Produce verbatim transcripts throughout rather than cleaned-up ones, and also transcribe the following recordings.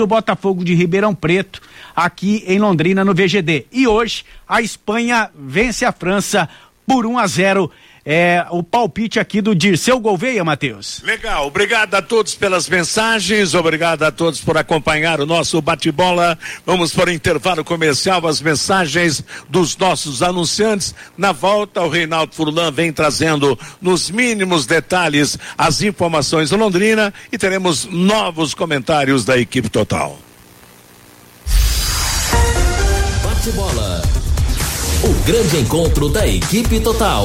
do Botafogo de Ribeirão Preto, aqui em Londrina, no V G D. E hoje, a Espanha vence a França por um a zero. É o palpite aqui do Dirceu Gouveia, Matheus. Legal, obrigado a todos pelas mensagens, obrigado a todos por acompanhar o nosso bate-bola. Vamos para o intervalo comercial, as mensagens dos nossos anunciantes. Na volta, o Reinaldo Furlan vem trazendo nos mínimos detalhes as informações do Londrina e teremos novos comentários da equipe total. Bate-bola, o grande encontro da equipe total.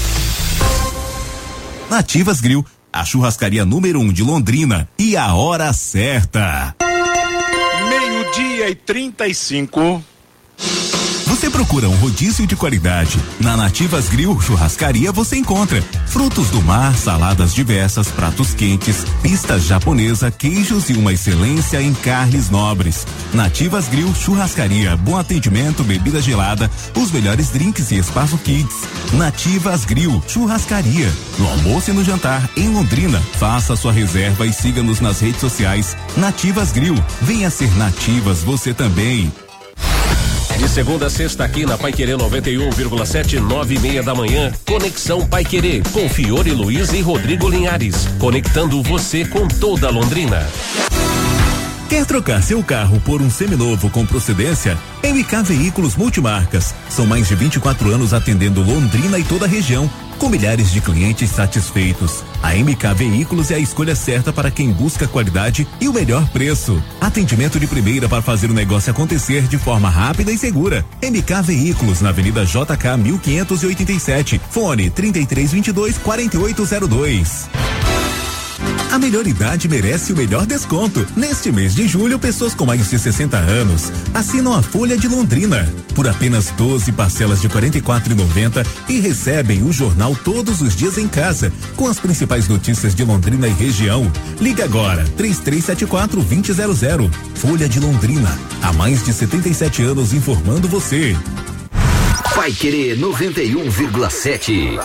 Nativas Grill, a churrascaria número um de Londrina e a hora certa. Meio-dia e trinta e cinco. Você procura um rodízio de qualidade? Na Nativas Grill Churrascaria você encontra frutos do mar, saladas diversas, pratos quentes, pista japonesa, queijos e uma excelência em carnes nobres. Nativas Grill Churrascaria, bom atendimento, bebida gelada, os melhores drinks e espaço kids. Nativas Grill Churrascaria, no almoço e no jantar em Londrina. Faça sua reserva e siga-nos nas redes sociais. Nativas Grill, venha ser Nativas você também. De segunda a sexta aqui na Paiquerê noventa e um vírgula sete, nove e meia da manhã, Conexão Paiquerê, com Fiore Luiz e Rodrigo Linhares, conectando você com toda Londrina. Quer trocar seu carro por um seminovo com procedência? M K Veículos Multimarcas. São mais de vinte e quatro anos atendendo Londrina e toda a região, com milhares de clientes satisfeitos. A M K Veículos é a escolha certa para quem busca qualidade e o melhor preço. Atendimento de primeira para fazer o negócio acontecer de forma rápida e segura. M K Veículos, na Avenida J K mil quinhentos e oitenta e sete. Fone trinta e três vinte e dois, quarenta e oito zero dois. A melhor idade merece o melhor desconto. Neste mês de julho, pessoas com mais de sessenta anos assinam a Folha de Londrina por apenas doze parcelas de quarenta e quatro reais e noventa centavos e recebem o jornal todos os dias em casa, com as principais notícias de Londrina e região. Liga agora, três três sete quatro, dois zero zero zero. Folha de Londrina, há mais de setenta e sete anos informando você. Paiquerê noventa e um vírgula sete.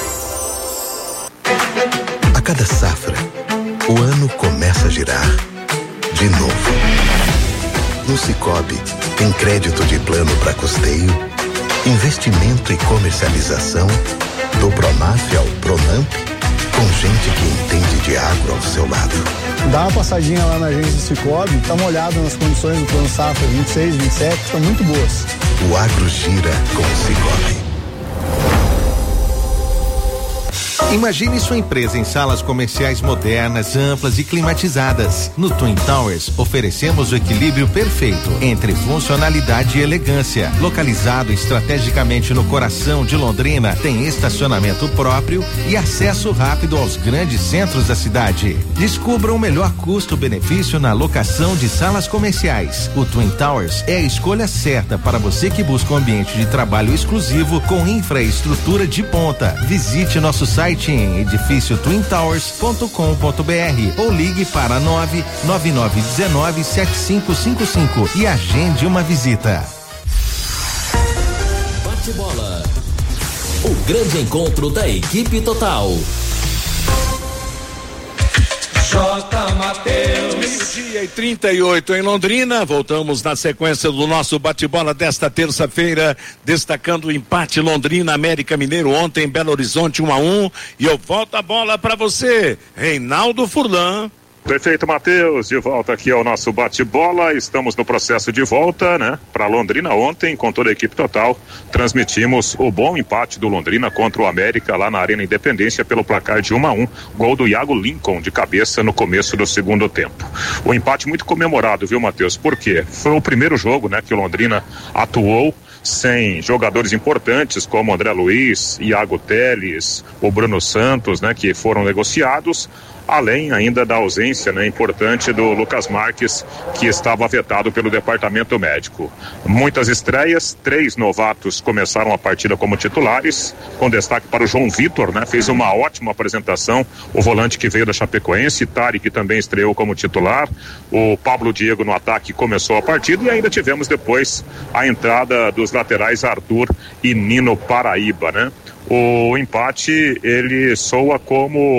A cada safra, o ano começa a girar de novo. No Sicoob, tem crédito de plano para custeio, investimento e comercialização, do Pronaf ao Pronamp, com gente que entende de agro ao seu lado. Dá uma passadinha lá na agência do Sicoob, dá uma olhada nas condições do plano safra vinte e seis, vinte e sete, estão muito boas. O agro gira com o Sicoob. Imagine sua empresa em salas comerciais modernas, amplas e climatizadas. No Twin Towers, oferecemos o equilíbrio perfeito entre funcionalidade e elegância. Localizado estrategicamente no coração de Londrina, tem estacionamento próprio e acesso rápido aos grandes centros da cidade. Descubra o melhor custo-benefício na locação de salas comerciais. O Twin Towers é a escolha certa para você que busca um ambiente de trabalho exclusivo com infraestrutura de ponta. Visite nosso site em edifício twin towers ponto com ponto br ou ligue para nove nove nove um nove sete cinco cinco cinco e agende uma visita. Bate-bola, o grande encontro da equipe total. J. Mateus. Meio-dia e trinta e oito em Londrina. Voltamos na sequência do nosso bate-bola desta terça-feira, destacando o empate Londrina América Mineiro ontem em Belo Horizonte um a um. E eu volto a bola para você, Reinaldo Furlan. Perfeito, Matheus, de volta aqui ao nosso bate-bola. Estamos no processo de volta, né? Para Londrina ontem, com toda a equipe total, transmitimos o bom empate do Londrina contra o América lá na Arena Independência pelo placar de um a um, gol do Iago Lincoln de cabeça no começo do segundo tempo. O empate muito comemorado, viu, Matheus? Por quê? Foi o primeiro jogo, né, que o Londrina atuou sem jogadores importantes como André Luiz, Iago Teles, o Bruno Santos, né, que foram negociados, além ainda da ausência, né, importante do Lucas Marques, que estava afetado pelo departamento médico. Muitas estreias, três novatos começaram a partida como titulares, com destaque para o João Vitor, né, fez uma ótima apresentação, o volante que veio da Chapecoense, Tari, que também estreou como titular, o Pablo Diego no ataque começou a partida e ainda tivemos depois a entrada dos laterais Arthur e Nino Paraíba, né? O empate, ele soa como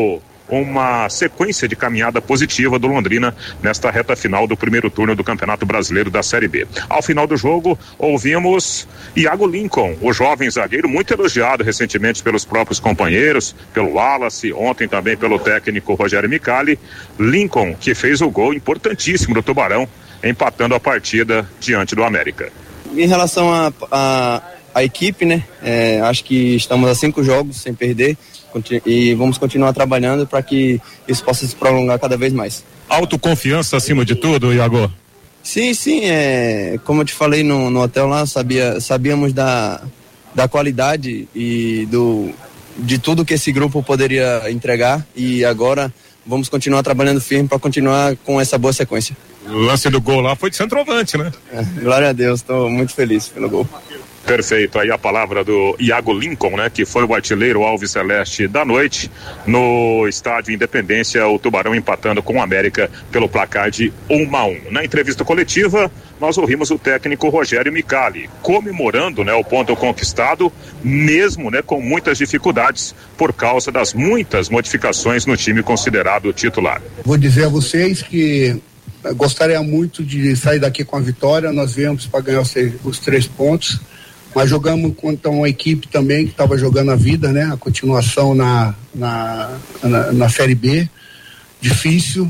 uma sequência de caminhada positiva do Londrina nesta reta final do primeiro turno do Campeonato Brasileiro da Série B. Ao final do jogo, ouvimos Iago Lincoln, o jovem zagueiro, muito elogiado recentemente pelos próprios companheiros, pelo Wallace, ontem também pelo técnico Rogério Micali. Lincoln, que fez o gol importantíssimo do Tubarão, empatando a partida diante do América. Em relação à a, a, a equipe, né, é, acho que estamos a cinco jogos sem perder, e vamos continuar trabalhando para que isso possa se prolongar cada vez mais. Autoconfiança acima de tudo, Iago? Sim, sim, é, como eu te falei no, no hotel lá, sabia, sabíamos da, da qualidade e do, de tudo que esse grupo poderia entregar, e agora vamos continuar trabalhando firme para continuar com essa boa sequência. O lance do gol lá foi de centroavante, né? É, glória a Deus, estou muito feliz pelo gol. Perfeito, aí a palavra do Iago Lincoln, né, que foi o artilheiro Alves Celeste da noite no estádio Independência, o Tubarão empatando com o América pelo placar de um a um. Na entrevista coletiva, nós ouvimos o técnico Rogério Micali comemorando, né, o ponto conquistado, mesmo, né, com muitas dificuldades por causa das muitas modificações no time considerado titular. Vou dizer a vocês que gostaria muito de sair daqui com a vitória. Nós viemos para ganhar os, os três pontos. Mas jogamos contra uma equipe também que estava jogando a vida, né? A continuação na, na, na, na Série B, difícil.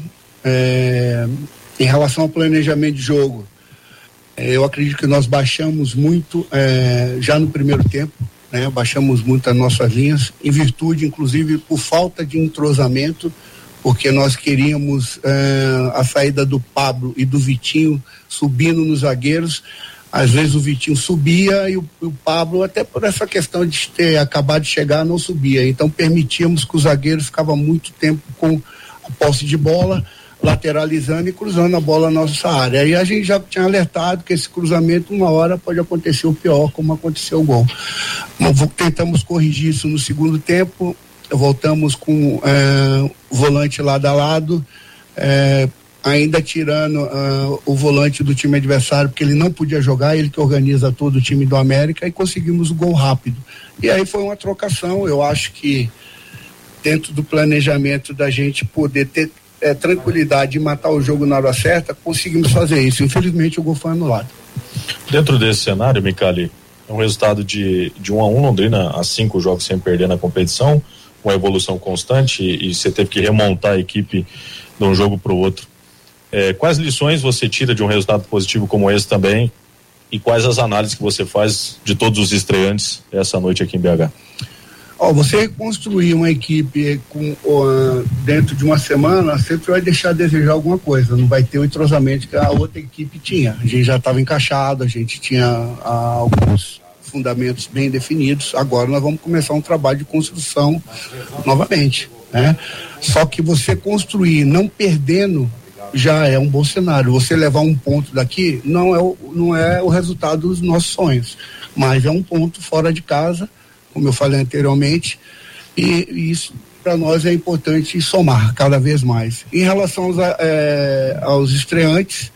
É, em relação ao planejamento de jogo, é, eu acredito que nós baixamos muito é, já no primeiro tempo, né? Baixamos muito as nossas linhas, em virtude, inclusive, por falta de entrosamento, porque nós queríamos é, a saída do Pablo e do Vitinho subindo nos zagueiros. Às vezes o Vitinho subia e o, o Pablo, até por essa questão de ter acabado de chegar, não subia. Então permitíamos que os zagueiros ficavam muito tempo com a posse de bola, lateralizando e cruzando a bola na nossa área. Aí a gente já tinha alertado que esse cruzamento, uma hora, pode acontecer o pior, como aconteceu o gol. Mas tentamos corrigir isso no segundo tempo, voltamos com é, o volante lado a lado, é, ainda tirando uh, o volante do time adversário, porque ele não podia jogar, ele que organiza todo o time do América, e conseguimos o gol rápido. E aí foi uma trocação. Eu acho que dentro do planejamento da gente poder ter é, tranquilidade e matar o jogo na hora certa, conseguimos fazer isso. Infelizmente o gol foi anulado. Dentro desse cenário, Micali, é um resultado de, de um a um, Londrina a cinco jogos sem perder na competição, uma evolução constante, e, e você teve que remontar a equipe de um jogo para o outro. É, quais lições você tira de um resultado positivo como esse também, e quais as análises que você faz de todos os estreantes essa noite aqui em B H? Oh, você construir uma equipe com, uh, dentro de uma semana sempre vai deixar a desejar alguma coisa, não vai ter o entrosamento que a outra equipe tinha. A gente já estava encaixado, a gente tinha uh, alguns fundamentos bem definidos. Agora nós vamos começar um trabalho de construção novamente, né? Só que você construir não perdendo já é um bom cenário. Você levar um ponto daqui não é o, não é o resultado dos nossos sonhos, mas é um ponto fora de casa, como eu falei anteriormente, e, e isso para nós é importante somar cada vez mais. Em relação aos, é, aos estreantes,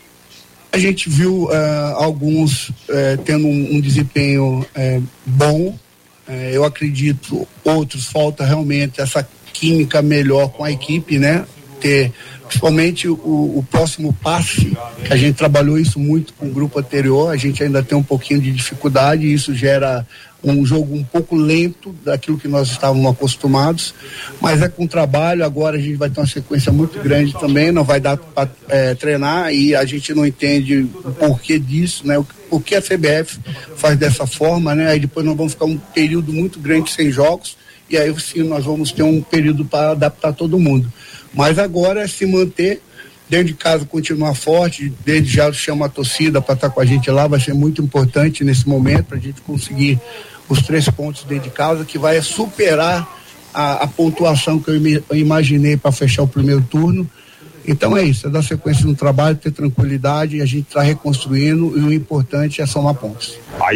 a gente viu é, alguns é, tendo um, um desempenho é, bom, é, eu acredito, outros falta realmente essa química melhor com a equipe, né? Ter principalmente o, o próximo passe, que a gente trabalhou isso muito com o grupo anterior, a gente ainda tem um pouquinho de dificuldade, e isso gera um jogo um pouco lento daquilo que nós estávamos acostumados, mas é com trabalho. Agora a gente vai ter uma sequência muito grande também, não vai dar para é, treinar, e a gente não entende o porquê disso, né? O porquê a C B F faz dessa forma, né? Aí depois nós vamos ficar um período muito grande sem jogos, e aí sim nós vamos ter um período para adaptar todo mundo. Mas agora é se manter dentro de casa, continuar forte, desde já chama a torcida para estar com a gente lá, vai ser muito importante nesse momento para a gente conseguir os três pontos dentro de casa, que vai superar a, a pontuação que eu, me, eu imaginei para fechar o primeiro turno. Então é isso, é dar sequência no trabalho, ter tranquilidade, a gente está reconstruindo, e o importante é somar pontos. Aí está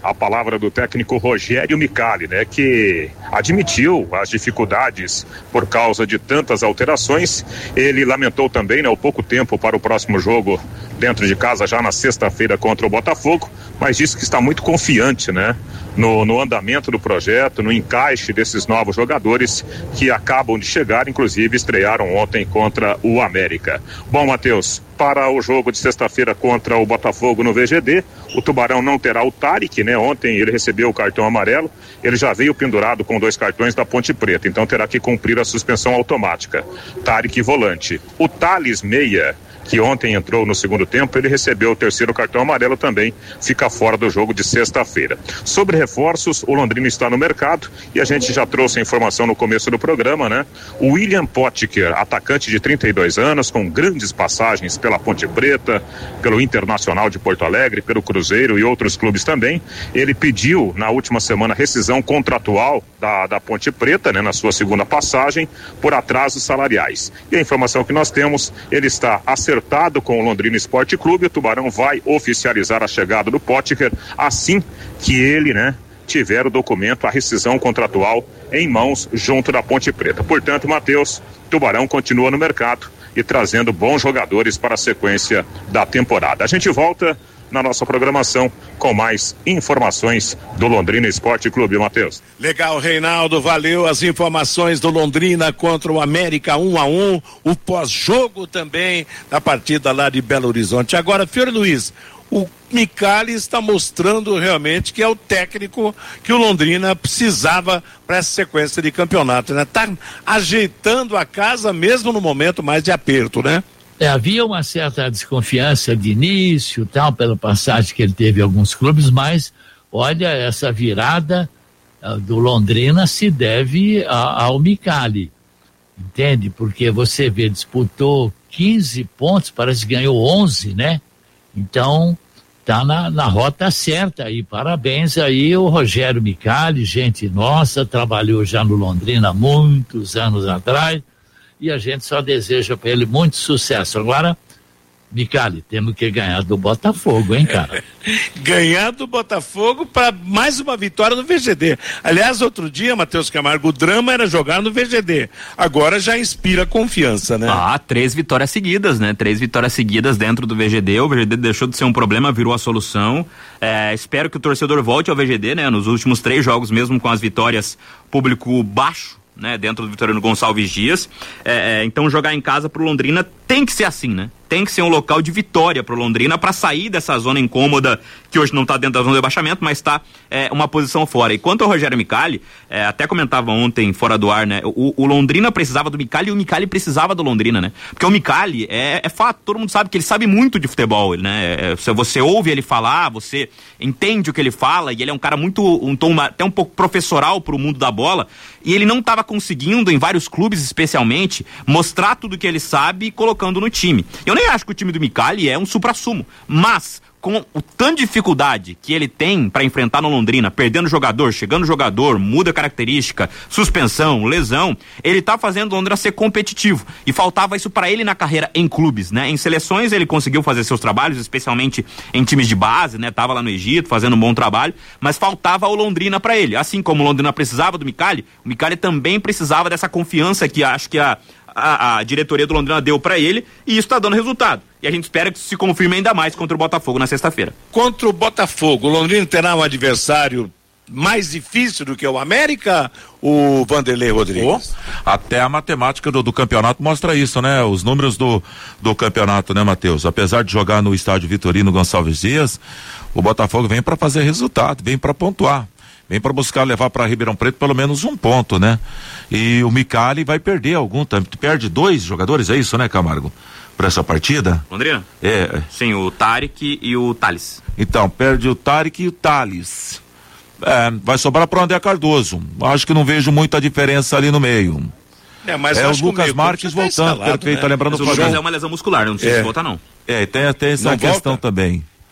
a palavra do técnico Rogério Micali, né, que admitiu as dificuldades por causa de tantas alterações. Ele lamentou também, né, o pouco tempo para o próximo jogo dentro de casa, já na sexta-feira contra o Botafogo, mas disse que está muito confiante, né, no, no andamento do projeto, no encaixe desses novos jogadores que acabam de chegar, inclusive estrearam ontem contra o América. Bom, Matheus, para o jogo de sexta-feira contra o Botafogo no V G D, o Tubarão não terá o Tarik, né? Ontem ele recebeu o cartão amarelo, ele já veio pendurado com dois cartões da Ponte Preta, então terá que cumprir a suspensão automática. Tarik volante. O Thales meia, que ontem entrou no segundo tempo, ele recebeu o terceiro cartão amarelo também, fica fora do jogo de sexta-feira. Sobre reforços, o Londrina está no mercado e a gente já trouxe a informação no começo do programa, né? O William Potker, atacante de trinta e dois anos, com grandes passagens pela Ponte Preta, pelo Internacional de Porto Alegre, pelo Cruzeiro e outros clubes também, ele pediu na última semana rescisão contratual da, da Ponte Preta, né? Na sua segunda passagem, por atrasos salariais. E a informação que nós temos, ele está acertado acertado com o Londrina Esporte Clube. O Tubarão vai oficializar a chegada do Potker assim que ele, né, tiver o documento, a rescisão contratual em mãos junto da Ponte Preta. Portanto, Matheus, Tubarão continua no mercado e trazendo bons jogadores para a sequência da temporada. A gente volta na nossa programação com mais informações do Londrina Esporte Clube, Matheus. Legal, Reinaldo, valeu as informações do Londrina contra o América um a um, o pós-jogo também da partida lá de Belo Horizonte. Agora, Fiore Luiz, o Micali está mostrando realmente que é o técnico que o Londrina precisava para essa sequência de campeonato, né? Tá ajeitando a casa mesmo no momento mais de aperto, né? É, havia uma certa desconfiança de início, tal, pela passagem que ele teve em alguns clubes, mas olha, essa virada uh, do Londrina se deve a, ao Micali, entende? Porque você vê, disputou quinze pontos, parece que ganhou onze, né? Então, tá na, na rota certa aí, parabéns aí o Rogério Micali, gente nossa, trabalhou já no Londrina há muitos anos atrás, e a gente só deseja para ele muito sucesso. Agora, Micali, temos que ganhar do Botafogo, hein, cara? Ganhar do Botafogo para mais uma vitória no V G D. Aliás, outro dia, Matheus Camargo, o drama era jogar no V G D. Agora já inspira confiança, né? Ah, três vitórias seguidas, né? Três vitórias seguidas dentro do V G D. O V G D deixou de ser um problema, virou a solução. É, espero que o torcedor volte ao V G D, né? Nos últimos três jogos, mesmo com as vitórias, público baixo, né, dentro do Vitoriano Gonçalves Dias. É, é, então jogar em casa pro Londrina tem que ser assim, né? Tem que ser um local de vitória pro Londrina para sair dessa zona incômoda que hoje não tá dentro da zona de rebaixamento, mas tá é, uma posição fora. E quanto ao Rogério Micali, é, até comentava ontem fora do ar, né? O, o Londrina precisava do Micali e o Micali precisava do Londrina, né? Porque o Micali é, é fato, todo mundo sabe que ele sabe muito de futebol, né? É, você, você ouve ele falar, você entende o que ele fala, e ele é um cara muito, um tom até um pouco professoral pro mundo da bola, e ele não estava conseguindo, em vários clubes especialmente, mostrar tudo que ele sabe colocando no time. Eu nem acho que o time do Micali é um supra-sumo, mas com o tanto de dificuldade que ele tem para enfrentar no Londrina, perdendo jogador, chegando jogador, muda característica, suspensão, lesão, ele tá fazendo o Londrina ser competitivo, e faltava isso para ele na carreira em clubes, né? Em seleções ele conseguiu fazer seus trabalhos, especialmente em times de base, né? Tava lá no Egito fazendo um bom trabalho, mas faltava o Londrina para ele. Assim como o Londrina precisava do Micali, o Micali também precisava dessa confiança que acho que a A, a diretoria do Londrina deu pra ele, e isso tá dando resultado. E a gente espera que isso se confirme ainda mais contra o Botafogo na sexta-feira. Contra o Botafogo, o Londrina terá um adversário mais difícil do que o América, o Vanderlei Rodrigues? Oh, até a matemática do, do campeonato mostra isso, né? Os números do, do campeonato, né, Matheus? Apesar de jogar no estádio Vitorino Gonçalves Dias, o Botafogo vem pra fazer resultado, vem pra pontuar. Vem para buscar levar para Ribeirão Preto pelo menos um ponto, né? E o Micali vai perder algum, perde dois jogadores, é isso, né, Camargo? Para essa partida? Londrina? É. Sim, o Tarik e o Thales. Então, perde o Tarik e o Thales. É, vai sobrar para o André Cardoso. Acho que não vejo muita diferença ali no meio. É, mas é o acho Lucas que o Marques tá voltando, instalado, perfeito, né? tá lembrando mas o o Lucas é uma lesão muscular, não sei é. se volta não. É, tem, tem essa não questão volta? também.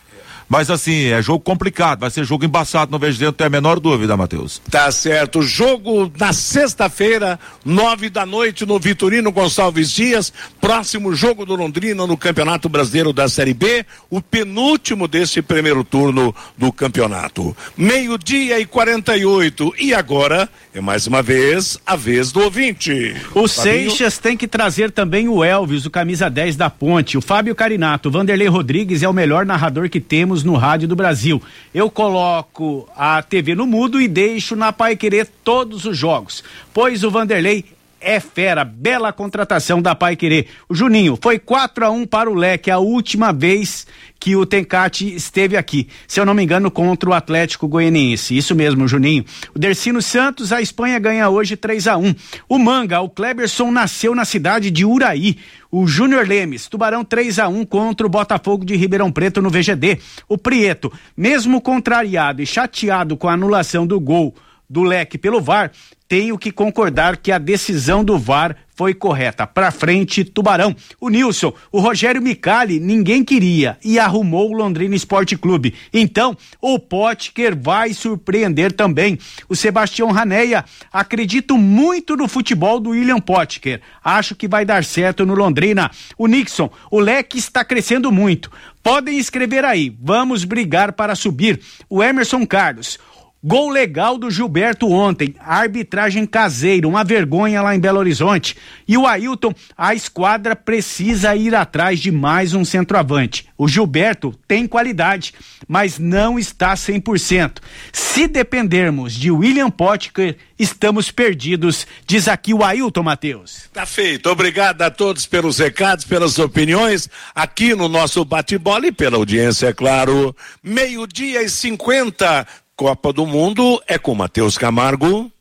Mas assim, é jogo complicado, vai ser jogo embaçado no V G D, não tem a menor dúvida, Matheus. Tá certo, jogo na sexta-feira, nove da noite no Vitorino Gonçalves Dias, próximo jogo do Londrina no Campeonato Brasileiro da Série B, o penúltimo deste primeiro turno do campeonato. Meio-dia e quarenta e oito, e agora é mais uma vez a vez do ouvinte. O Seixas tem que trazer também o Elvis, o camisa dez da Ponte, o Fábio Carinato, o Vanderlei Rodrigues é o melhor narrador que temos no rádio do Brasil. Eu coloco a T V no mudo e deixo na Paiquerê todos os jogos, pois o Vanderlei é fera, bela contratação da Paiquerê. O Juninho, foi quatro a um para o Leque, a última vez que o Tencate esteve aqui, se eu não me engano, contra o Atlético Goianiense. Isso mesmo, Juninho. O Dercino Santos, a Espanha ganha hoje três a um. O Manga, o Kleberson nasceu na cidade de Uraí. O Júnior Lemes, Tubarão três a um contra o Botafogo de Ribeirão Preto no V G D. O Prieto, mesmo contrariado e chateado com a anulação do gol do Leque pelo V A R, tenho que concordar que a decisão do V A R foi correta. Pra frente, Tubarão. O Nilson, o Rogério Micali, ninguém queria e arrumou o Londrina Esporte Clube. Então, o Potker vai surpreender também. O Sebastião Raneia, acredito muito no futebol do William Potker. Acho que vai dar certo no Londrina. O Nixon, o Leque está crescendo muito. Podem escrever aí, vamos brigar para subir. O Emerson Carlos, gol legal do Gilberto ontem, arbitragem caseira, uma vergonha lá em Belo Horizonte. E o Ailton, a esquadra precisa ir atrás de mais um centroavante. O Gilberto tem qualidade, mas não está cem por cento. Se dependermos de William Potker, estamos perdidos, diz aqui o Ailton, Matheus. Tá feito, obrigado a todos pelos recados, pelas opiniões, aqui no nosso bate-bola e pela audiência, é claro. Meio-dia e cinquenta. Copa do Mundo é com Matheus Camargo.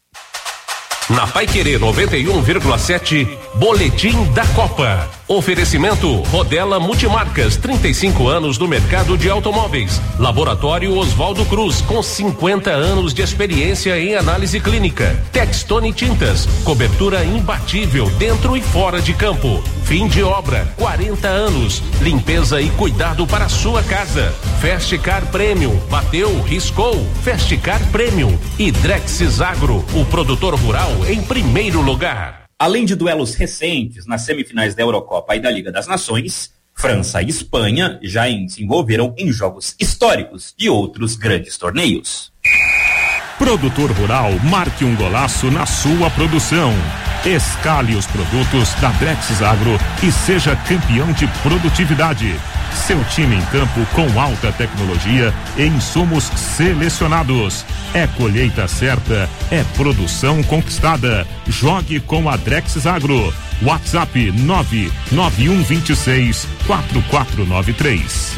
Na Paiquerê noventa e um vírgula sete, Boletim da Copa. Oferecimento Rodela Multimarcas, trinta e cinco anos no mercado de automóveis. Laboratório Oswaldo Cruz, com cinquenta anos de experiência em análise clínica. Textone Tintas, cobertura imbatível dentro e fora de campo. Fim de obra, quarenta anos. Limpeza e cuidado para a sua casa. Festicar Premium, bateu, riscou. Festicar Premium. E Drexis Agro, o produtor rural em primeiro lugar. Além de duelos recentes nas semifinais da Eurocopa e da Liga das Nações, França e Espanha já se envolveram em jogos históricos de outros grandes torneios. Produtor rural, marque um golaço na sua produção. Escale os produtos da Drexis Agro e seja campeão de produtividade. Seu time em campo com alta tecnologia e insumos selecionados. É colheita certa, é produção conquistada. Jogue com a Drexis Agro. WhatsApp nove nove um dois seis quatro quatro nove três.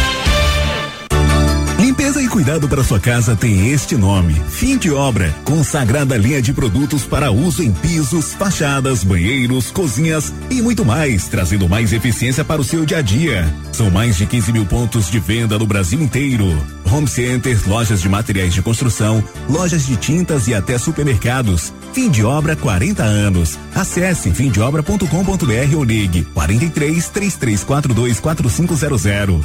Limpeza e cuidado para sua casa tem este nome: Fim de Obra, consagrada linha de produtos para uso em pisos, fachadas, banheiros, cozinhas e muito mais, trazendo mais eficiência para o seu dia a dia. São mais de quinze mil pontos de venda no Brasil inteiro. Home centers, lojas de materiais de construção, lojas de tintas e até supermercados. Fim de Obra, quarenta anos. Acesse fim de obra ponto com ponto br ou ligue quarenta e três, trinta e três quarenta e dois, quarenta e cinco zero zero.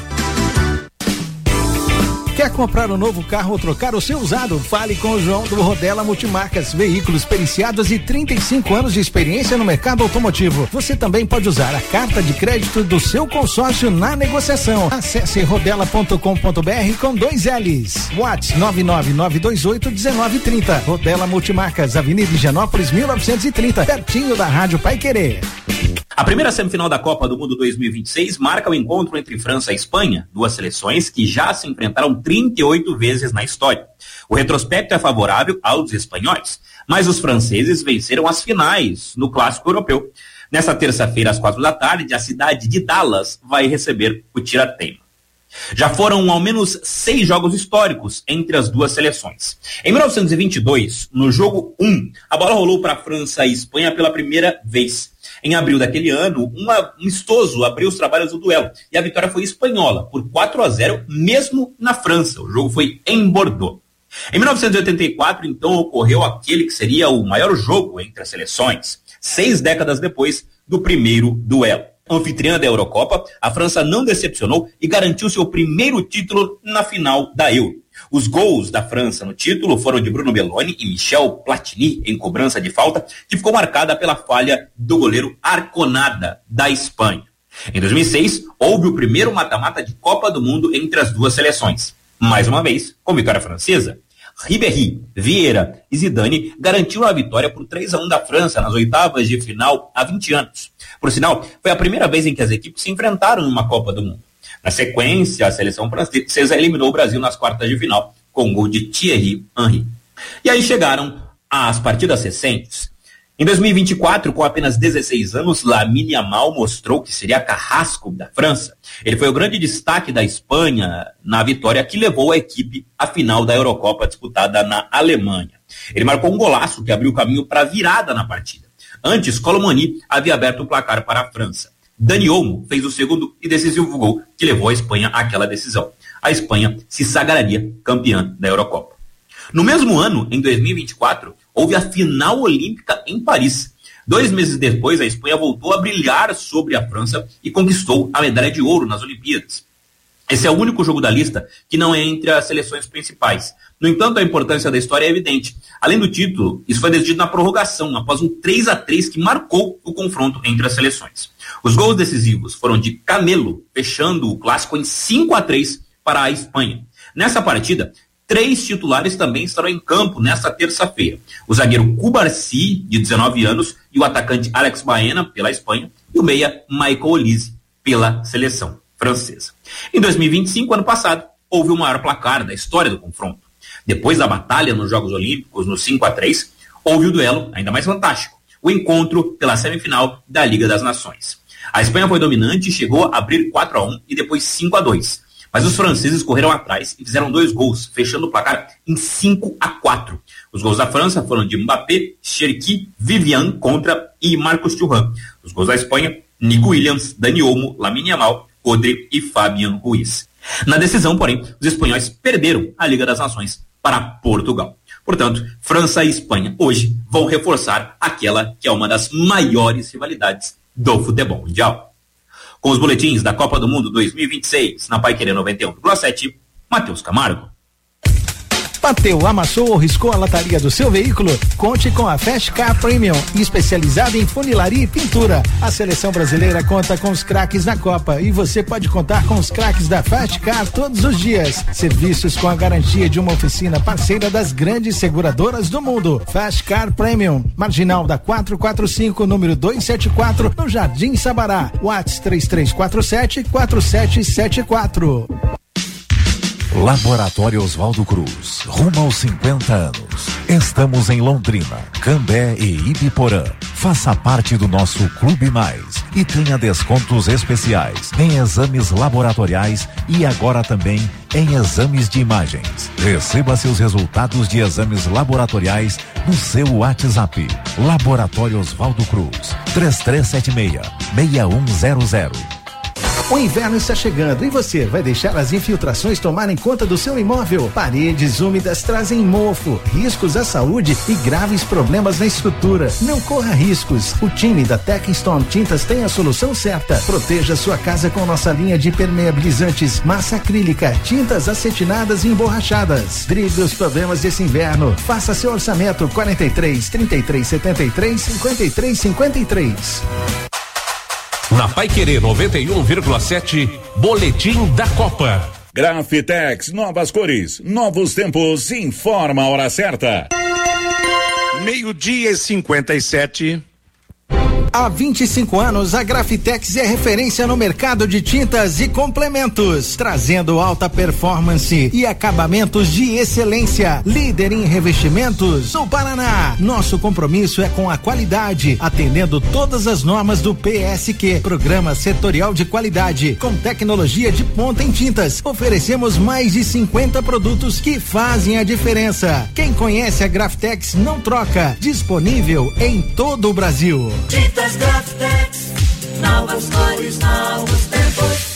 Quer comprar um novo carro ou trocar o seu usado? Fale com o João do Rodela Multimarcas, veículos periciados e trinta e cinco anos de experiência no mercado automotivo. Você também pode usar a carta de crédito do seu consórcio na negociação. Acesse rodela ponto com ponto br com dois L's. WhatsApp nove nove nove dois oito um nove três zero. Rodela Multimarcas, Avenida Higienópolis mil novecentos e trinta, pertinho da Rádio Paiquerê. A primeira semifinal da Copa do Mundo dois mil e vinte e seis marca o encontro entre França e Espanha, duas seleções que já se enfrentaram trinta e oito vezes na história. O retrospecto é favorável aos espanhóis, mas os franceses venceram as finais no Clássico Europeu. Nesta terça-feira, às quatro da tarde, a cidade de Dallas vai receber o Tirateima. Já foram ao menos seis jogos históricos entre as duas seleções. Em mil novecentos e vinte e dois, no jogo um, a bola rolou para a França e Espanha pela primeira vez. Em abril daquele ano, um amistoso abriu os trabalhos do duelo e a vitória foi espanhola, por quatro a zero, mesmo na França. O jogo foi em Bordeaux. Em mil novecentos e oitenta e quatro, então, ocorreu aquele que seria o maior jogo entre as seleções, seis décadas depois do primeiro duelo. anfitriã da Eurocopa, a França não decepcionou e garantiu seu primeiro título na final da Euro. Os gols da França no título foram de Bruno Belloni e Michel Platini em cobrança de falta, que ficou marcada pela falha do goleiro Arconada, da Espanha. Em dois mil e seis, houve o primeiro mata-mata de Copa do Mundo entre as duas seleções. Mais uma vez, com vitória francesa. Ribéry, Vieira e Zidane garantiram a vitória por três a um da França nas oitavas de final há vinte anos. Por sinal, foi a primeira vez em que as equipes se enfrentaram numa Copa do Mundo. Na sequência, a seleção francesa eliminou o Brasil nas quartas de final, com o gol de Thierry Henry. E aí chegaram as partidas recentes. Em dois mil e vinte e quatro, com apenas dezesseis anos, Lamine Yamal mostrou que seria carrasco da França. Ele foi o grande destaque da Espanha na vitória que levou a equipe à final da Eurocopa disputada na Alemanha. Ele marcou um golaço que abriu o caminho para a virada na partida. Antes, Colomani havia aberto o placar para a França. Dani Olmo fez o segundo e decisivo gol que levou a Espanha àquela decisão. A Espanha se sagraria campeã da Eurocopa. No mesmo ano, em dois mil e vinte e quatro, houve a final olímpica em Paris. Dois meses depois, a Espanha voltou a brilhar sobre a França e conquistou a medalha de ouro nas Olimpíadas. Esse é o único jogo da lista que não é entre as seleções principais. No entanto, a importância da história é evidente. Além do título, isso foi decidido na prorrogação, após um três a três que marcou o confronto entre as seleções. Os gols decisivos foram de Camelo, fechando o clássico em cinco a três para a Espanha. Nessa partida, três titulares também estarão em campo nesta terça-feira. O zagueiro Cubarsi, de dezenove anos, e o atacante Alex Baena, pela Espanha, e o meia Michael Olise, pela seleção francesa. Em dois mil e vinte e cinco, ano passado, houve o maior placar da história do confronto. Depois da batalha nos Jogos Olímpicos, no cinco a três, houve o duelo ainda mais fantástico, o encontro pela semifinal da Liga das Nações. A Espanha foi dominante e chegou a abrir quatro a um e depois cinco a dois. Mas os franceses correram atrás e fizeram dois gols, fechando o placar em cinco a quatro. Os gols da França foram de Mbappé, Cherki, Vivian contra e Marcos Thuram. Os gols da Espanha, Nico Williams, Dani Olmo, Lamine Yamal, Rodri e Fabian Ruiz. Na decisão, porém, os espanhóis perderam a Liga das Nações para Portugal. Portanto, França e Espanha hoje vão reforçar aquela que é uma das maiores rivalidades do futebol mundial. Com os boletins da Copa do Mundo dois mil e vinte e seis, na Paiquerê noventa e um vírgula sete, Matheus Camargo. Bateu, amassou ou riscou a lataria do seu veículo? Conte com a Fast Car Premium, especializada em funilaria e pintura. A seleção brasileira conta com os craques na Copa e você pode contar com os craques da Fast Car todos os dias. Serviços com a garantia de uma oficina parceira das grandes seguradoras do mundo. Fast Car Premium, Marginal da quatrocentos e quarenta e cinco, número duzentos e setenta e quatro, no Jardim Sabará. WhatsApp três três quatro sete, quatro sete sete quatro. Laboratório Oswaldo Cruz, rumo aos cinquenta anos. Estamos em Londrina, Cambé e Ibiporã. Faça parte do nosso Clube Mais e tenha descontos especiais em exames laboratoriais e agora também em exames de imagens. Receba seus resultados de exames laboratoriais no seu WhatsApp. Laboratório Oswaldo Cruz, três três sete seis, seis um zero zero. O inverno está chegando e você vai deixar as infiltrações tomarem conta do seu imóvel? Paredes úmidas trazem mofo, riscos à saúde e graves problemas na estrutura. Não corra riscos. O time da Techstone Tintas tem a solução certa. Proteja sua casa com nossa linha de impermeabilizantes, massa acrílica, tintas acetinadas e emborrachadas. Drible os problemas desse inverno. Faça seu orçamento quarenta e três, trinta e três, setenta e três, cinquenta e três, cinquenta e três. Na Paiquerê noventa e um vírgula sete, Boletim da Copa. Grafitex, novas cores, novos tempos, informa a hora certa. Meio-dia e cinquenta e sete. Há vinte e cinco anos, a Grafitex é referência no mercado de tintas e complementos, trazendo alta performance e acabamentos de excelência. Líder em revestimentos no Paraná. Nosso compromisso é com a qualidade, atendendo todas as normas do P S Q, Programa Setorial de Qualidade, com tecnologia de ponta em tintas. Oferecemos mais de cinquenta produtos que fazem a diferença. Quem conhece a Grafitex não troca. Disponível em todo o Brasil. Grafitex, novas cores, novos tempos.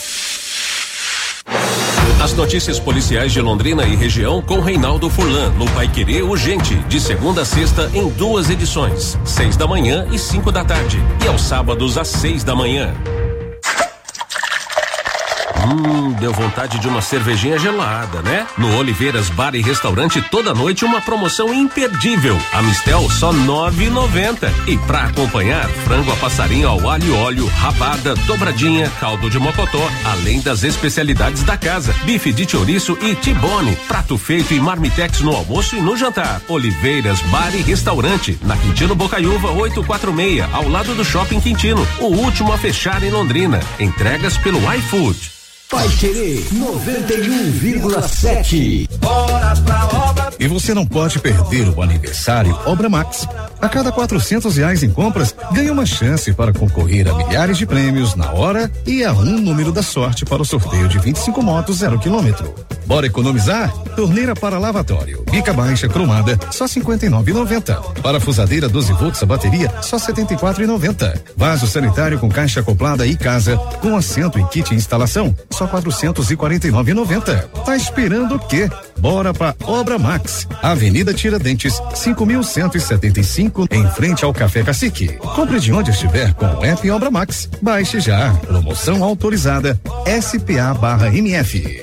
As notícias policiais de Londrina e região com Reinaldo Furlan, no Paiquerê Urgente, de segunda a sexta em duas edições, seis da manhã e cinco da tarde, e aos sábados às seis da manhã. Hum, deu vontade de uma cervejinha gelada, né? No Oliveiras Bar e Restaurante toda noite uma promoção imperdível. A Mistel só nove e noventa. E pra acompanhar, frango a passarinho ao alho e óleo, rabada, dobradinha, caldo de mocotó, além das especialidades da casa, bife de chouriço e tibone, prato feito e marmitex no almoço e no jantar. Oliveiras Bar e Restaurante, na Quintino Bocaiúva oitocentos e quarenta e seis, ao lado do Shopping Quintino, o último a fechar em Londrina. Entregas pelo iFood. Vai Querer noventa e um vírgula sete. Bora pra obra. E você não pode perder o aniversário Obra Max. A cada quatrocentos reais em compras, ganha uma chance para concorrer a milhares de prêmios na hora e a um número da sorte para o sorteio de vinte e cinco motos zero quilômetro. Bora economizar? Torneira para lavatório, bica baixa cromada, só cinquenta e nove reais e noventa centavos. Parafusadeira doze volts a bateria, só setenta e quatro reais e noventa centavos. Vaso sanitário com caixa acoplada e casa, com assento e kit instalação, só quatrocentos e quarenta e nove reais e noventa centavos. Tá esperando o quê? Bora pra Obra Max, Avenida Tiradentes, cinco mil cento e setenta e cinco, em frente ao Café Cacique. Compre de onde estiver com o app Obra Max. Baixe já. Promoção autorizada S P A barra M F.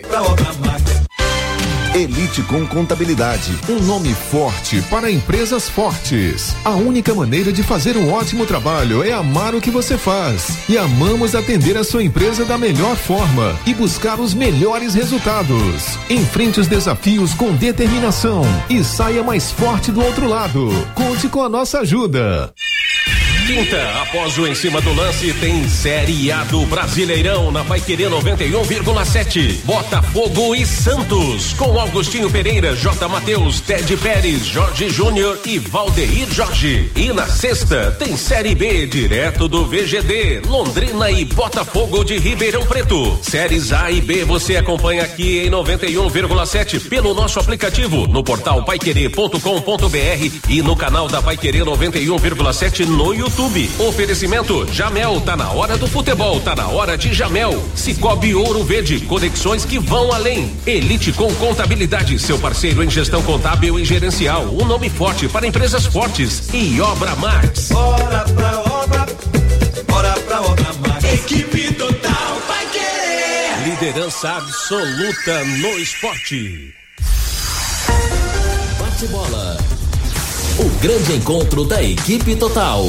Elite com Contabilidade, um nome forte para empresas fortes. A única maneira de fazer um ótimo trabalho é amar o que você faz. E amamos atender a sua empresa da melhor forma e buscar os melhores resultados. Enfrente os desafios com determinação e saia mais forte do outro lado. Conte com a nossa ajuda. Quinta, após o Em Cima do Lance, tem Série A do Brasileirão na Paiquerê noventa e um vírgula sete. Botafogo e Santos, com Augustinho Pereira, J. Matheus, Ted Pérez, Jorge Júnior e Valdeir Jorge. E na sexta, tem Série B, direto do V G D, Londrina e Botafogo de Ribeirão Preto. Séries A e B você acompanha aqui em noventa e um vírgula sete pelo nosso aplicativo, no portal paiquerê ponto com ponto br e no canal da Paiquerê noventa e um vírgula sete no YouTube. Oferecimento Jamel, tá na hora do futebol, tá na hora de Jamel. Cicobi Ouro Verde, conexões que vão além. Elite com Contabilidade, seu parceiro em gestão contábil e gerencial, um nome forte para empresas fortes. E Obra Max. Bora pra obra, bora pra Obra Max. Equipe total vai querer. Liderança absoluta no esporte. Bate bola. O grande encontro da equipe total.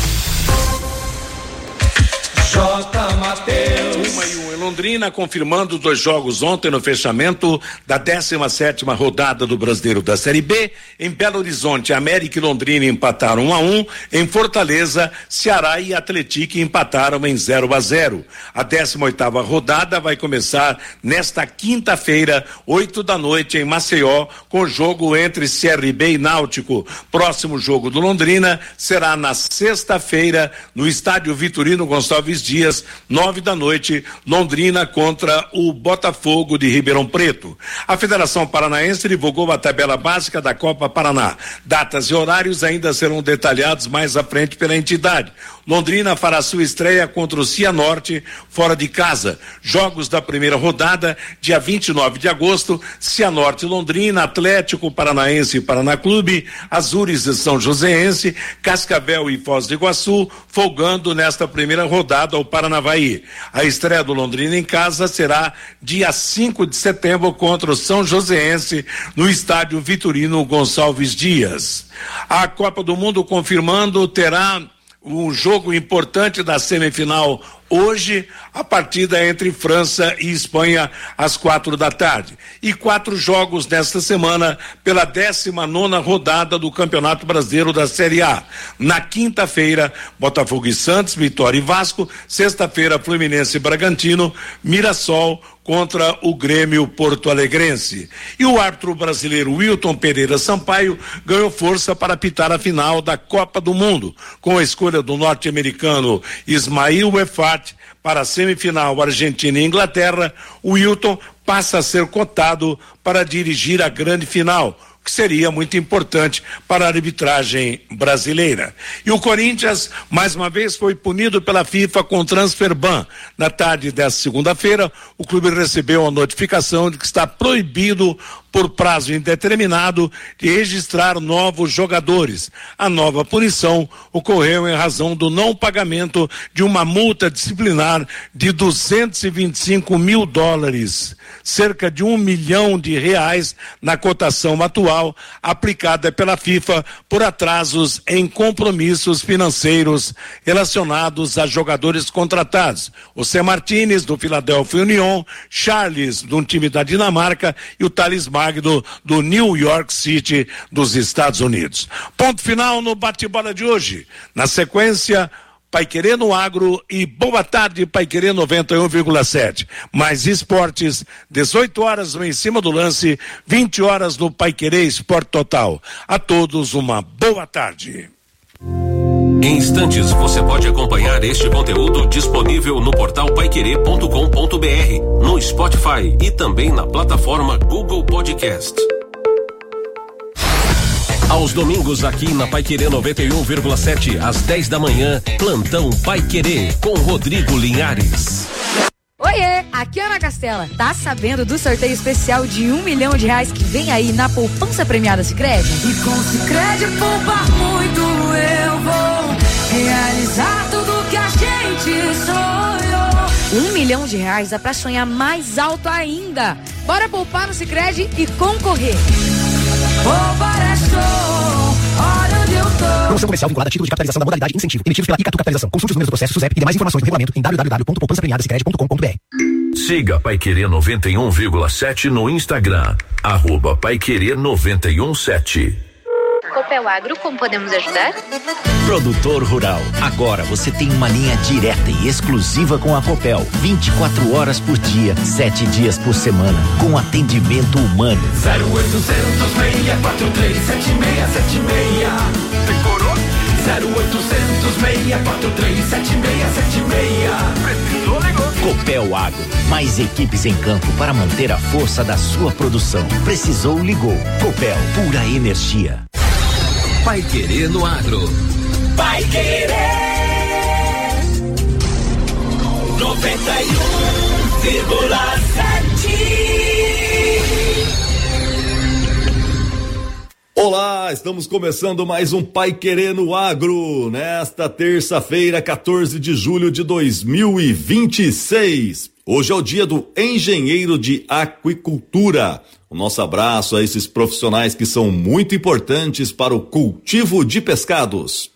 J. Matheus. Uma e um em Londrina, confirmando os dois jogos ontem no fechamento da décima sétima rodada do Brasileiro da Série B. Em Belo Horizonte, América e Londrina empataram um a um. Em Fortaleza, Ceará e Atlético empataram em zero a zero. A décima oitava rodada vai começar nesta quinta-feira, oito da noite, em Maceió, com jogo entre C R B e Náutico. Próximo jogo do Londrina será na sexta-feira, no estádio Vitorino Gonçalves Dias, nove da noite, Londrina contra o Botafogo de Ribeirão Preto. A Federação Paranaense divulgou a tabela básica da Copa Paraná. Datas e horários ainda serão detalhados mais à frente pela entidade. Londrina fará sua estreia contra o Cianorte fora de casa. Jogos da primeira rodada, dia vinte e nove de agosto, Cianorte Londrina, Atlético Paranaense e Paraná Clube, Azures e São Joséense, Cascavel e Foz do Iguaçu, folgando nesta primeira rodada ao Paranavaí. A estreia do Londrina em casa será dia cinco de setembro contra o São Joséense no estádio Vitorino Gonçalves Dias. A Copa do Mundo confirmando terá um jogo importante da semifinal hoje, a partida entre França e Espanha às quatro da tarde. E quatro jogos nesta semana pela décima nona rodada do Campeonato Brasileiro da Série A. Na quinta-feira, Botafogo e Santos, Vitória e Vasco. Sexta-feira, Fluminense e Bragantino, Mirassol contra o Grêmio Porto Alegrense. E o árbitro brasileiro Wilton Pereira Sampaio ganhou força para apitar a final da Copa do Mundo, com a escolha do norte-americano Ismail Efat para a semifinal Argentina e Inglaterra. O Wilton passa a ser cotado para dirigir a grande final, que seria muito importante para a arbitragem brasileira. E o Corinthians, mais uma vez, foi punido pela FIFA com transfer ban. Na tarde desta segunda-feira, o clube recebeu a notificação de que está proibido por prazo indeterminado de registrar novos jogadores. A nova punição ocorreu em razão do não pagamento de uma multa disciplinar de duzentos e vinte e cinco mil dólares, cerca de um milhão de reais na cotação atual, aplicada pela FIFA por atrasos em compromissos financeiros relacionados a jogadores contratados. O C. Martinez, do Philadelphia Union, Charles, do time da Dinamarca, e o Thales Magno, do New York City, dos Estados Unidos. Ponto final no bate-bola de hoje. Na sequência, Paiquerê no Agro e Boa Tarde Paiquerê noventa e um vírgula sete. Mais esportes, dezoito horas no Em Cima do Lance, vinte horas no Paiquerê Esporte Total. A todos uma boa tarde. Em instantes você pode acompanhar este conteúdo disponível no portal paiquerê ponto com ponto br, no Spotify e também na plataforma Google Podcast. Aos domingos aqui na Paiquerê noventa e um vírgula sete, às dez da manhã, Plantão Paiquerê com Rodrigo Linhares. Oiê, aqui é Ana Castela. Tá sabendo do sorteio especial de um milhão de reais que vem aí na poupança premiada Sicredi? E com Sicredi poupar muito eu vou realizar tudo que a gente sonhou. Um milhão de reais dá pra sonhar mais alto ainda. Bora poupar no Sicredi e concorrer. Poupar é show, olha onde eu tô. Promoção comercial vinculada a título de capitalização da modalidade incentivo, emitidos pela Icatu Capitalização. Consulte os números do processo SUSEP e demais informações no regulamento em w w w ponto poupança premiada sicredi ponto com ponto b r. Siga Paiquerê noventa e um vírgula sete no Instagram, arroba Paiquerê noventa e um sete. Copel Agro, como podemos ajudar? Produtor Rural, agora você tem uma linha direta e exclusiva com a Copel, vinte e quatro horas por dia, sete dias por semana, com atendimento humano. zero oitocentos, seis quatro três, sete seis sete seis. Decorou? zero oitocentos, seis quatro três, sete seis sete seis. Precisou, ligou. Copel Agro, mais equipes em campo para manter a força da sua produção. Precisou, ligou. Copel, pura energia. Paiquerê no Agro. Paiquerê noventa e um vírgula sete. Olá, estamos começando mais um Paiquerê no Agro, nesta terça-feira, quatorze de julho de dois mil e vinte e seis. Hoje é o dia do engenheiro de aquicultura. O nosso abraço a esses profissionais que são muito importantes para o cultivo de pescados.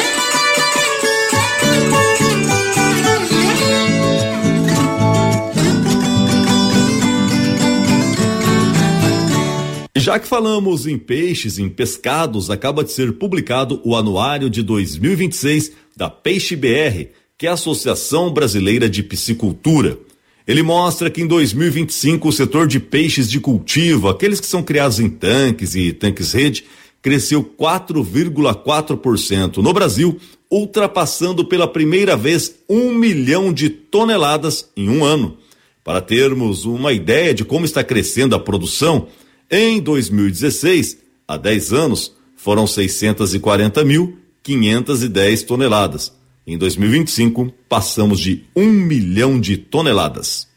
Já que falamos em peixes, em pescados, acaba de ser publicado o anuário de dois mil e vinte e seis da Peixe B R, que é a Associação Brasileira de Piscicultura. Ele mostra que em dois mil e vinte e cinco o setor de peixes de cultivo, aqueles que são criados em tanques e tanques-rede, cresceu quatro vírgula quatro por cento no Brasil, ultrapassando pela primeira vez um milhão de toneladas em um ano. Para termos uma ideia de como está crescendo a produção, em dois mil e dezesseis, há dez anos, foram seiscentos e quarenta mil, quinhentas e dez toneladas. Em dois mil e vinte e cinco, passamos de um milhão de toneladas.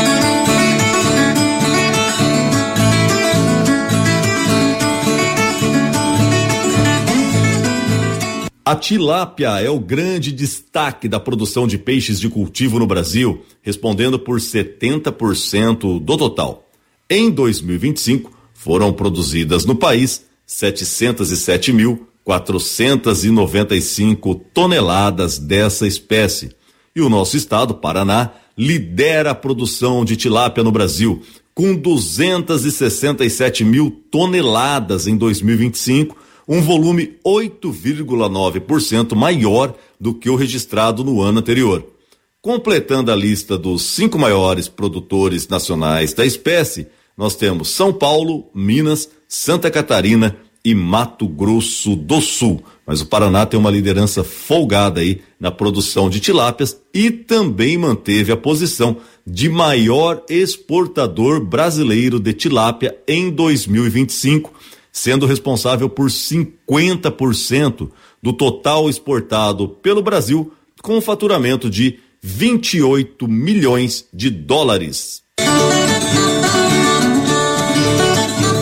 A tilápia é o grande destaque da produção de peixes de cultivo no Brasil, respondendo por setenta por cento do total. Em dois mil e vinte e cinco, foram produzidas no país setecentos e sete mil, quatrocentos e noventa e cinco toneladas dessa espécie. E o nosso estado, Paraná, lidera a produção de tilápia no Brasil, com duzentos e sessenta e sete mil toneladas em dois mil e vinte e cinco, um volume oito vírgula nove por cento maior do que o registrado no ano anterior. Completando a lista dos cinco maiores produtores nacionais da espécie, nós temos São Paulo, Minas, Santa Catarina e Mato Grosso do Sul. Mas o Paraná tem uma liderança folgada aí na produção de tilápias e também manteve a posição de maior exportador brasileiro de tilápia em dois mil e vinte e cinco, sendo responsável por cinquenta por cento do total exportado pelo Brasil, com um faturamento de vinte e oito milhões de dólares.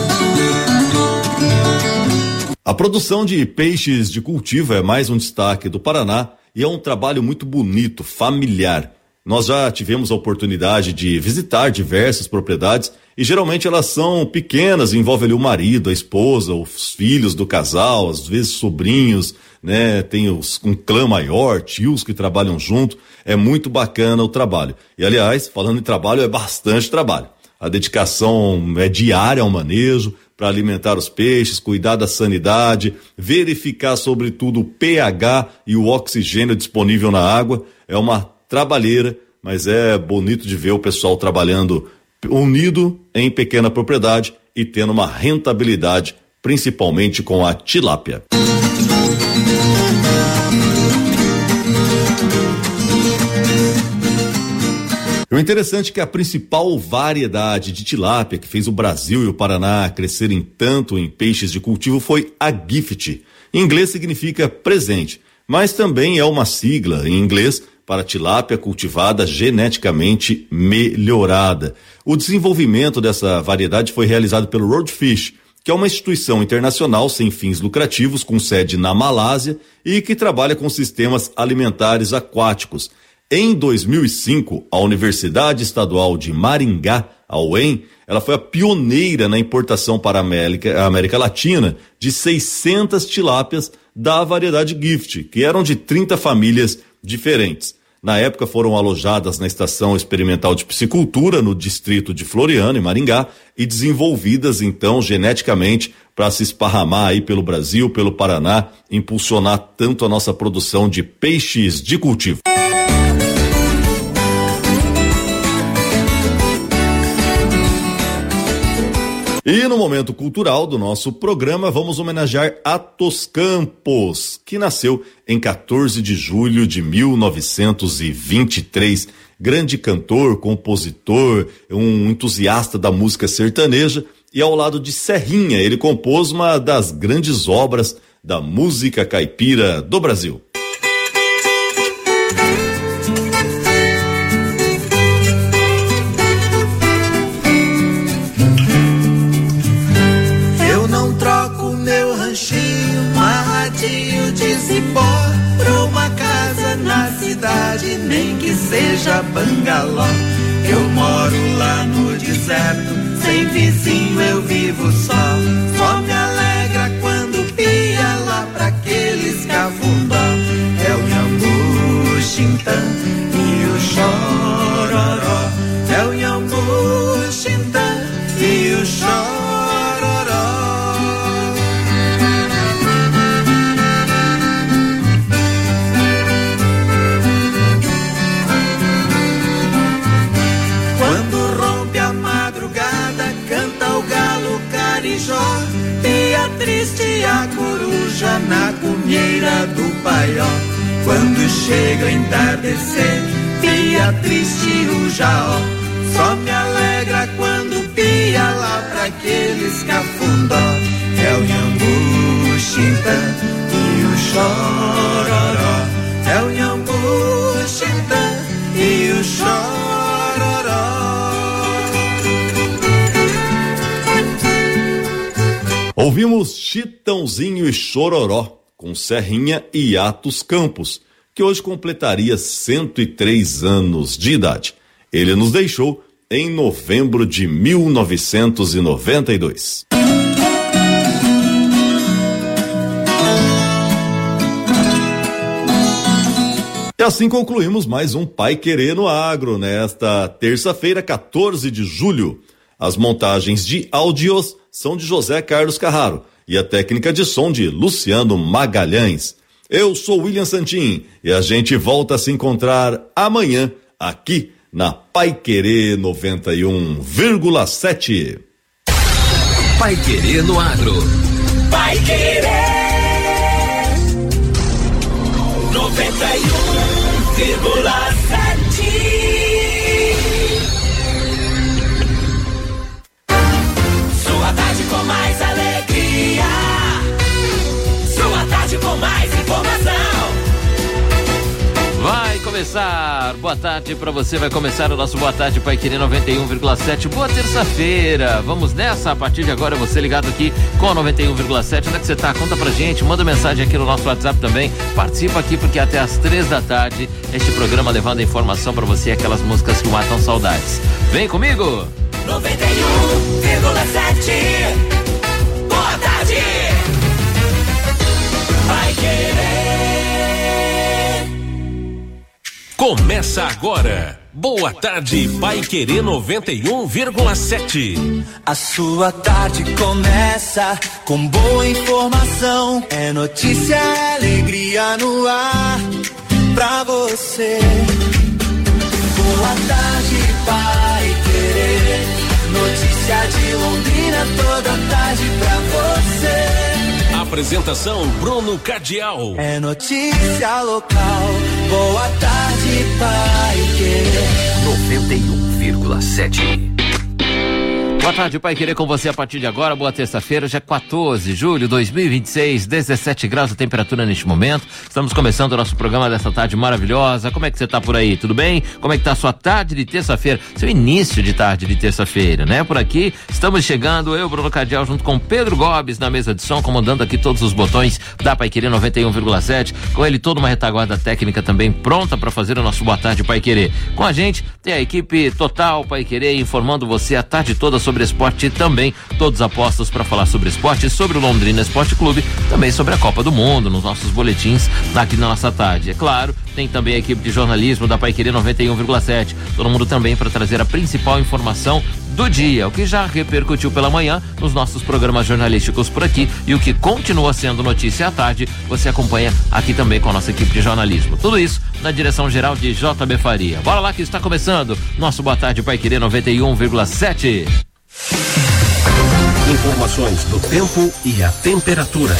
A produção de peixes de cultivo é mais um destaque do Paraná e é um trabalho muito bonito, familiar. Nós já tivemos a oportunidade de visitar diversas propriedades e geralmente elas são pequenas, envolve ali o marido, a esposa, os filhos do casal, às vezes sobrinhos, né? Tem os, um clã maior, tios que trabalham junto, é muito bacana o trabalho. E aliás, falando em trabalho, é bastante trabalho. A dedicação é diária ao manejo, para alimentar os peixes, cuidar da sanidade, verificar sobretudo o pH e o oxigênio disponível na água. É uma trabalheira, mas é bonito de ver o pessoal trabalhando unido em pequena propriedade e tendo uma rentabilidade, principalmente com a tilápia. O interessante é que a principal variedade de tilápia que fez o Brasil e o Paraná crescerem tanto em peixes de cultivo foi a Gift. Em inglês significa presente, mas também é uma sigla em inglês para tilápia cultivada geneticamente melhorada. O desenvolvimento dessa variedade foi realizado pelo World Fish, que é uma instituição internacional sem fins lucrativos com sede na Malásia e que trabalha com sistemas alimentares aquáticos. Em dois mil e cinco, a Universidade Estadual de Maringá, a U E M, ela foi a pioneira na importação para a América, a América Latina de seiscentas tilápias da variedade Gift, que eram de trinta famílias diferentes. Na época foram alojadas na Estação Experimental de Piscicultura, no distrito de Floriano, em Maringá, e desenvolvidas então geneticamente para se esparramar aí pelo Brasil, pelo Paraná, impulsionar tanto a nossa produção de peixes de cultivo. E no momento cultural do nosso programa, vamos homenagear Atos Campos, que nasceu em quatorze de julho de mil novecentos e vinte e três. Grande cantor, compositor, um entusiasta da música sertaneja, e ao lado de Serrinha, ele compôs uma das grandes obras da música caipira do Brasil. De cipó pra uma casa na cidade, nem que seja bangalô. Eu moro lá no deserto, sem vizinho eu vivo só. Só me alegra quando pia lá pra aqueles cafundó. É o Nhambu, Xintã e o Chororó. É o Nhambu, Xintã e o Chororó. Pia triste a coruja na cunheira do paió. Quando chega o entardecer, pia triste o jaó. Só me alegra quando pia lá pra aqueles cafundó. É o Nhambu, Xintã e o Chororó. É o Nhambu, Xintã e o Chororó. Ouvimos Chitãozinho e Chororó, com Serrinha e Atos Campos, que hoje completaria cento e três anos de idade. Ele nos deixou em novembro de mil novecentos e noventa e dois. E assim concluímos mais um Pai Querer no Agro, nesta terça-feira, quatorze de julho. As montagens de áudios são de José Carlos Carraro e a técnica de som de Luciano Magalhães. Eu sou William Santin e a gente volta a se encontrar amanhã aqui na Pai Querer noventa e um vírgula sete. Pai Querer no Agro. Pai Querer noventa e um vírgula sete. Com mais alegria, sua tarde com mais informação. Vai começar ar. Boa tarde pra você. Vai começar o nosso Boa Tarde Paiquerê noventa e um vírgula sete. Boa terça-feira. Vamos nessa. A partir de agora, você ligado aqui com a noventa e um vírgula sete. Onde é que você tá? Conta pra gente. Manda mensagem aqui no nosso WhatsApp também. Participa aqui porque até às três da tarde este programa levando a informação pra você, aquelas músicas que matam saudades. Vem comigo. noventa e um vírgula sete. Boa tarde. Paiquerê. Começa agora. Boa tarde, Paiquerê noventa e um vírgula sete. A sua tarde começa com boa informação. É notícia, alegria no ar pra você. Boa tarde, Paiquerê. Notícia de Londrina toda tarde pra você. Apresentação Bruno Cardial. É notícia local. Boa tarde, Paiquerê noventa e um vírgula sete. Boa tarde, Paiquerê, com você a partir de agora. Boa terça-feira, já quatorze de julho de dois mil e vinte e seis, dezessete graus a temperatura neste momento. Estamos começando o nosso programa dessa tarde maravilhosa. Como é que você tá por aí? Tudo bem? Como é que tá a sua tarde de terça-feira? Seu início de tarde de terça-feira, né? Por aqui, estamos chegando, eu, Bruno Cardial, junto com Pedro Gobes na mesa de som, comandando aqui todos os botões da Paiquerê noventa e um vírgula sete. Com ele, toda uma retaguarda técnica também pronta para fazer o nosso Boa Tarde Paiquerê. Com a gente, tem a equipe total Paiquerê informando você a tarde toda sobre sobre esporte e também todos apostos para falar sobre esporte, sobre o Londrina Esporte Clube, também sobre a Copa do Mundo, nos nossos boletins aqui na nossa tarde. É claro, tem também a equipe de jornalismo da Paiquerê noventa e um vírgula sete, todo mundo também para trazer a principal informação do dia, o que já repercutiu pela manhã nos nossos programas jornalísticos por aqui e o que continua sendo notícia à tarde, você acompanha aqui também com a nossa equipe de jornalismo. Tudo isso na direção geral de J B Faria. Bora lá que está começando nosso Boa Tarde Paiquerê noventa e um vírgula sete. Informações do tempo e a temperatura.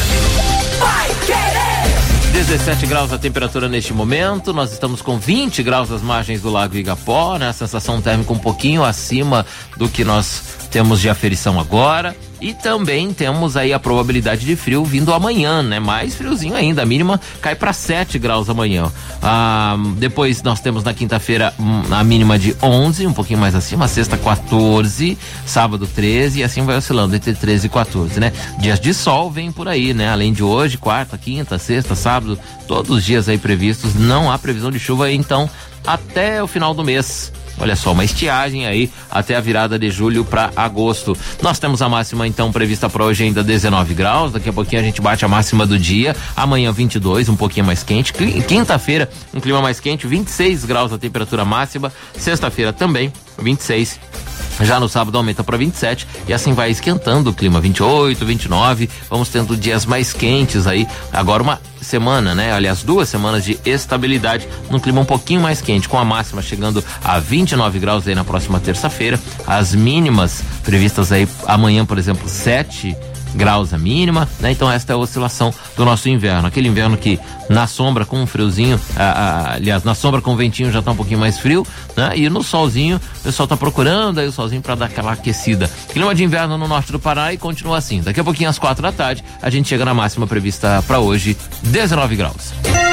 dezessete graus a temperatura neste momento, nós estamos com vinte graus às margens do Lago Igapó, né? A sensação térmica um pouquinho acima do que nós temos de aferição agora. E também temos aí a probabilidade de frio vindo amanhã, né? Mais friozinho ainda, a mínima cai para sete graus amanhã. Ah, depois nós temos na quinta-feira a mínima de onze, um pouquinho mais acima, sexta quatorze, sábado treze e assim vai oscilando entre treze e quatorze, né? Dias de sol vem por aí, né? Além de hoje, quarta, quinta, sexta, sábado, todos os dias aí previstos, não há previsão de chuva, então até o final do mês. Olha só, uma estiagem aí até a virada de julho para agosto. Nós temos a máxima então prevista para hoje ainda dezenove graus, daqui a pouquinho a gente bate a máxima do dia, amanhã vinte e dois, um pouquinho mais quente, quinta-feira um clima mais quente, vinte e seis graus a temperatura máxima, sexta-feira também vinte e seis. Já no sábado aumenta para vinte e sete e assim vai esquentando o clima, vinte e oito, vinte e nove, vamos tendo dias mais quentes aí, agora uma semana, né? Aliás, duas semanas de estabilidade num clima um pouquinho mais quente, com a máxima chegando a vinte e nove graus aí na próxima terça-feira, as mínimas previstas aí amanhã, por exemplo, sete graus a mínima, né? Então esta é a oscilação do nosso inverno, aquele inverno que na sombra com um friozinho, ah, ah, aliás, na sombra com ventinho já tá um pouquinho mais frio, né? E no solzinho, o pessoal tá procurando aí o solzinho para dar aquela aquecida. Clima de inverno no norte do Pará e continua assim. Daqui a pouquinho às quatro da tarde, a gente chega na máxima prevista para hoje, dezenove graus.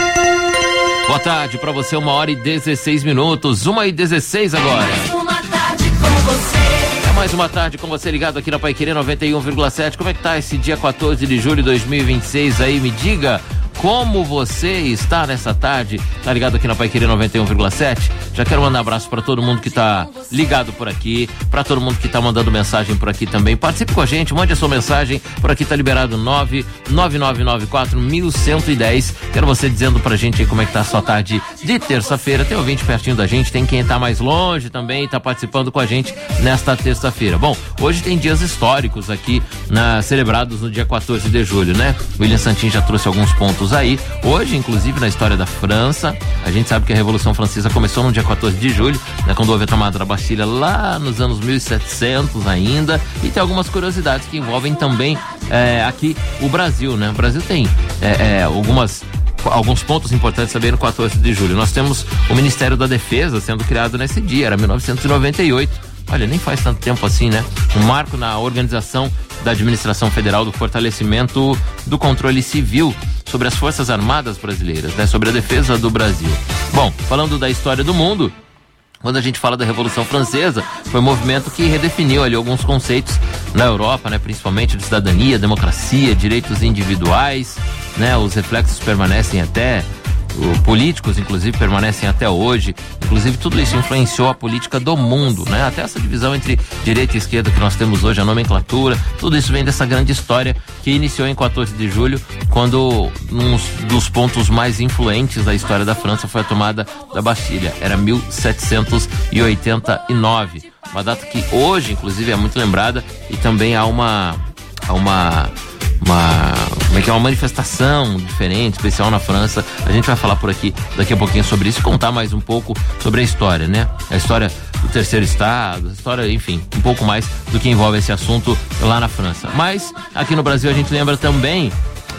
Boa tarde para você, uma hora e dezesseis minutos, uma e dezesseis agora. Uma tarde com você. Mais uma tarde com você ligado aqui na Paiquerê noventa e um vírgula sete. Como é que tá esse dia quatorze de julho de dois mil e vinte e seis aí? Me diga como você está nessa tarde. Tá ligado aqui na Paiquerê noventa e um vírgula sete? Já quero mandar um abraço para todo mundo que tá ligado por aqui, para todo mundo que tá mandando mensagem por aqui também. Participe com a gente, mande a sua mensagem. Por aqui tá liberado nove nove nove nove quatro um um um zero. Quero você dizendo pra gente aí como é que tá a sua tarde de terça-feira. Tem ouvinte pertinho da gente, tem quem tá mais longe também, tá participando com a gente nesta terça-feira. Bom, hoje tem dias históricos aqui, na, celebrados no dia quatorze de julho, né? William Santin já trouxe alguns pontos aí. Hoje, inclusive, na história da França, a gente sabe que a Revolução Francesa começou no dia quatorze de julho, né, quando houve a tomada da Bastilha lá nos anos mil e setecentos ainda, e tem algumas curiosidades que envolvem também é, aqui o Brasil, né? O Brasil tem é, é, algumas alguns pontos importantes saber no quatorze de julho. Nós temos o Ministério da Defesa sendo criado nesse dia, era mil novecentos e noventa e oito. olha, nem faz tanto tempo assim, né? Um marco na organização da administração federal do fortalecimento do controle civil sobre as Forças Armadas brasileiras, né? Sobre a defesa do Brasil. Bom, falando da história do mundo, quando a gente fala da Revolução Francesa, foi um movimento que redefiniu ali alguns conceitos na Europa, né? Principalmente de cidadania, democracia, direitos individuais, né? Os reflexos permanecem até... políticos, inclusive, permanecem até hoje. Inclusive, tudo isso influenciou a política do mundo, né? Até essa divisão entre direita e esquerda que nós temos hoje, a nomenclatura, tudo isso vem dessa grande história que iniciou em quatorze de julho, quando um dos pontos mais influentes da história da França foi a tomada da Bastilha. Era mil setecentos e oitenta e nove. Uma data que hoje, inclusive, é muito lembrada, e também há uma... há uma uma, como é que é, uma manifestação diferente, especial na França. A gente vai falar por aqui daqui a pouquinho sobre isso e contar mais um pouco sobre a história, né? A história do terceiro estado, a história, enfim, um pouco mais do que envolve esse assunto lá na França. Mas aqui no Brasil a gente lembra também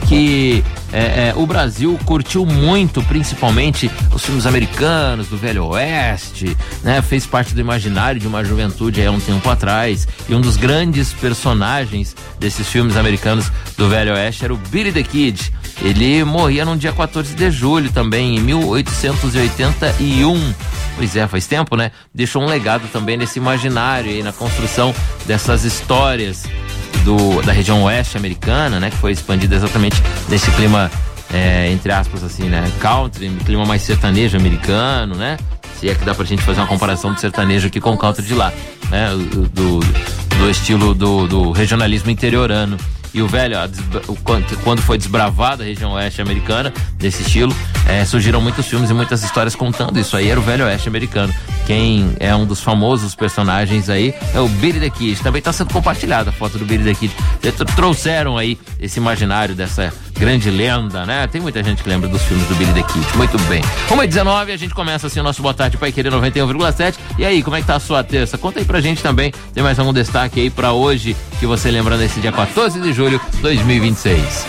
que é, é, o Brasil curtiu muito, principalmente os filmes americanos do Velho Oeste, né? Fez parte do imaginário de uma juventude aí há um tempo atrás, e um dos grandes personagens desses filmes americanos do Velho Oeste era o Billy the Kid. Ele morria no dia quatorze de julho também, em mil oitocentos e oitenta e um. Pois é, faz tempo, né? Deixou um legado também nesse imaginário aí, na construção dessas histórias Do, da região oeste americana, né, que foi expandida exatamente nesse clima, é, entre aspas, assim, né, country, clima mais sertanejo americano, né, se é que dá pra gente fazer uma comparação do sertanejo aqui com o country de lá, né, do, do estilo do, do regionalismo interiorano. E o velho, quando foi desbravada a região oeste americana, desse estilo, é, surgiram muitos filmes e muitas histórias contando isso aí. Era o Velho Oeste americano. Quem é um dos famosos personagens aí é o Billy the Kid. Também está sendo compartilhada a foto do Billy the Kid. Trouxeram aí esse imaginário dessa grande lenda, né? Tem muita gente que lembra dos filmes do Billy the Kid. Muito bem. uma e dezenove, a gente começa assim o nosso Boa Tarde Paiquerê noventa e um vírgula sete. E aí, como é que tá a sua terça? Conta aí pra gente também. Tem mais algum destaque aí pra hoje que você lembra nesse dia quatorze de julho de dois mil e vinte e seis?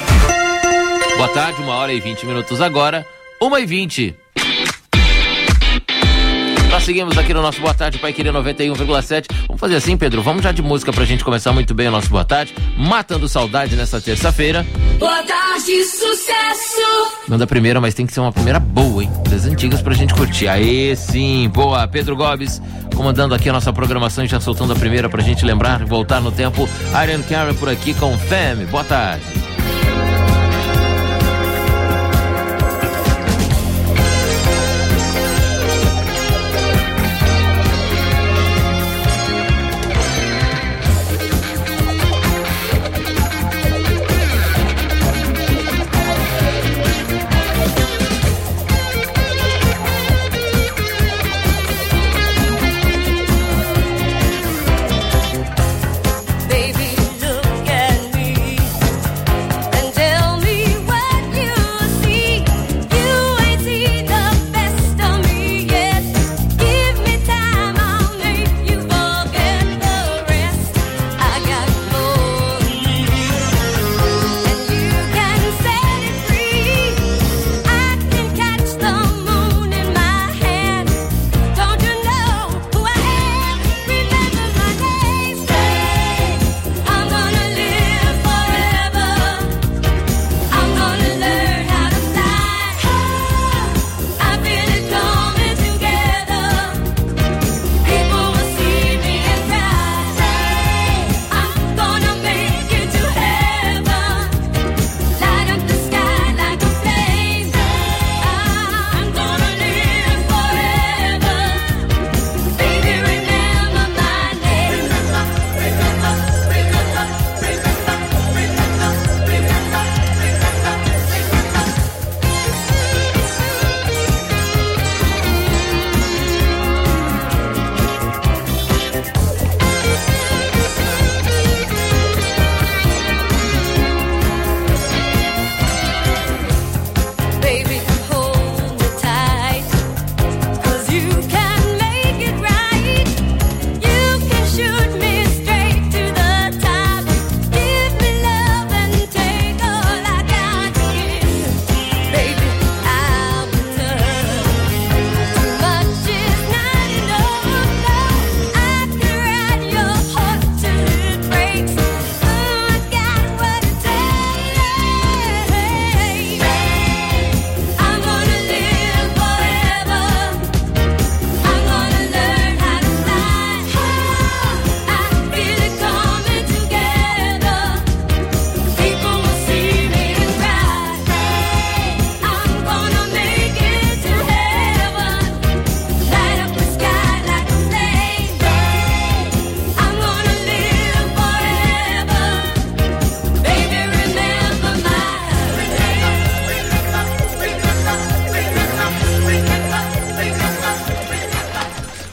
Boa tarde, uma hora e vinte minutos agora, uma e vinte. Nós seguimos aqui no nosso Boa Tarde Paiquerê noventa e um vírgula sete. Vamos fazer assim, Pedro, vamos já de música pra gente começar muito bem o nosso Boa Tarde, matando saudade nessa terça-feira. Boa tarde, sucesso! Manda a primeira, mas tem que ser uma primeira boa, hein? Das antigas pra gente curtir. Aê, sim, boa. Pedro Gomes comandando aqui a nossa programação e já soltando a primeira pra gente lembrar e voltar no tempo. Ariane Carey por aqui com Femme. Boa tarde. Baby, look at me.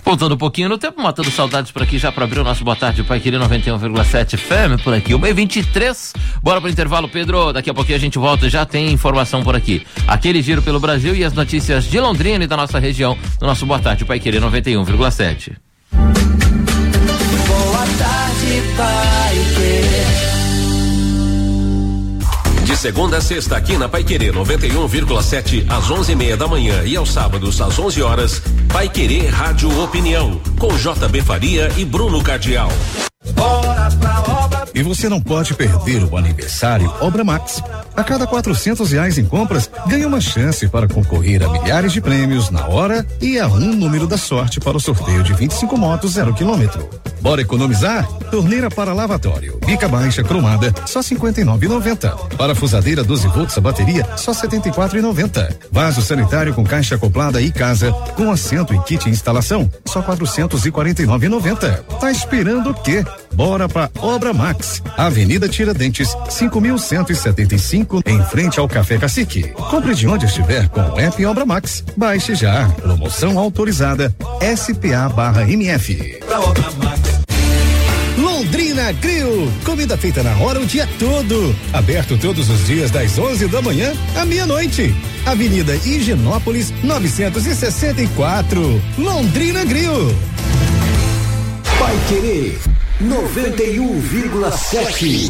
Voltando um pouquinho no tempo, matando saudades por aqui, já para abrir o nosso Boa Tarde Pai Querer noventa e um vírgula sete F M por aqui, uma e vinte e três. Bora pro intervalo, Pedro. Daqui a pouquinho a gente volta, já tem informação por aqui. Aquele giro pelo Brasil e as notícias de Londrina e da nossa região no nosso Boa Tarde Pai Querer noventa e um vírgula sete. Boa tarde, Pai Querer. De segunda a sexta aqui na Pai Querer noventa e um vírgula sete às onze e meia da manhã e aos sábados às onze horas, Pai Querer Rádio Opinião com J B Faria e Bruno Cardial. Bora pra obra. E você não pode perder o aniversário Obra Max. A cada quatrocentos reais em compras, ganha uma chance para concorrer a milhares de prêmios na hora e a um número da sorte para o sorteio de vinte e cinco motos zero quilômetro. Bora economizar? Torneira para lavatório, bica baixa cromada, só cinquenta e nove reais e noventa centavos. Parafusadeira doze volts a bateria, só setenta e quatro reais e noventa centavos. Vaso sanitário com caixa acoplada e casa, com assento e kit instalação, só quatrocentos e quarenta e nove reais e noventa centavos. Tá esperando o quê? Bora pra Obra Max, Avenida Tiradentes, cinco mil cento e setenta e cinco, em frente ao Café Cacique. Compre de onde estiver com o app Obra Max. Baixe já. Promoção autorizada S P A barra M F. Londrina Grill, comida feita na hora o dia todo. Aberto todos os dias das onze da manhã à meia-noite. Avenida Higienópolis novecentos e sessenta e quatro. Londrina Grill. Pai Querer noventa e um vírgula sete.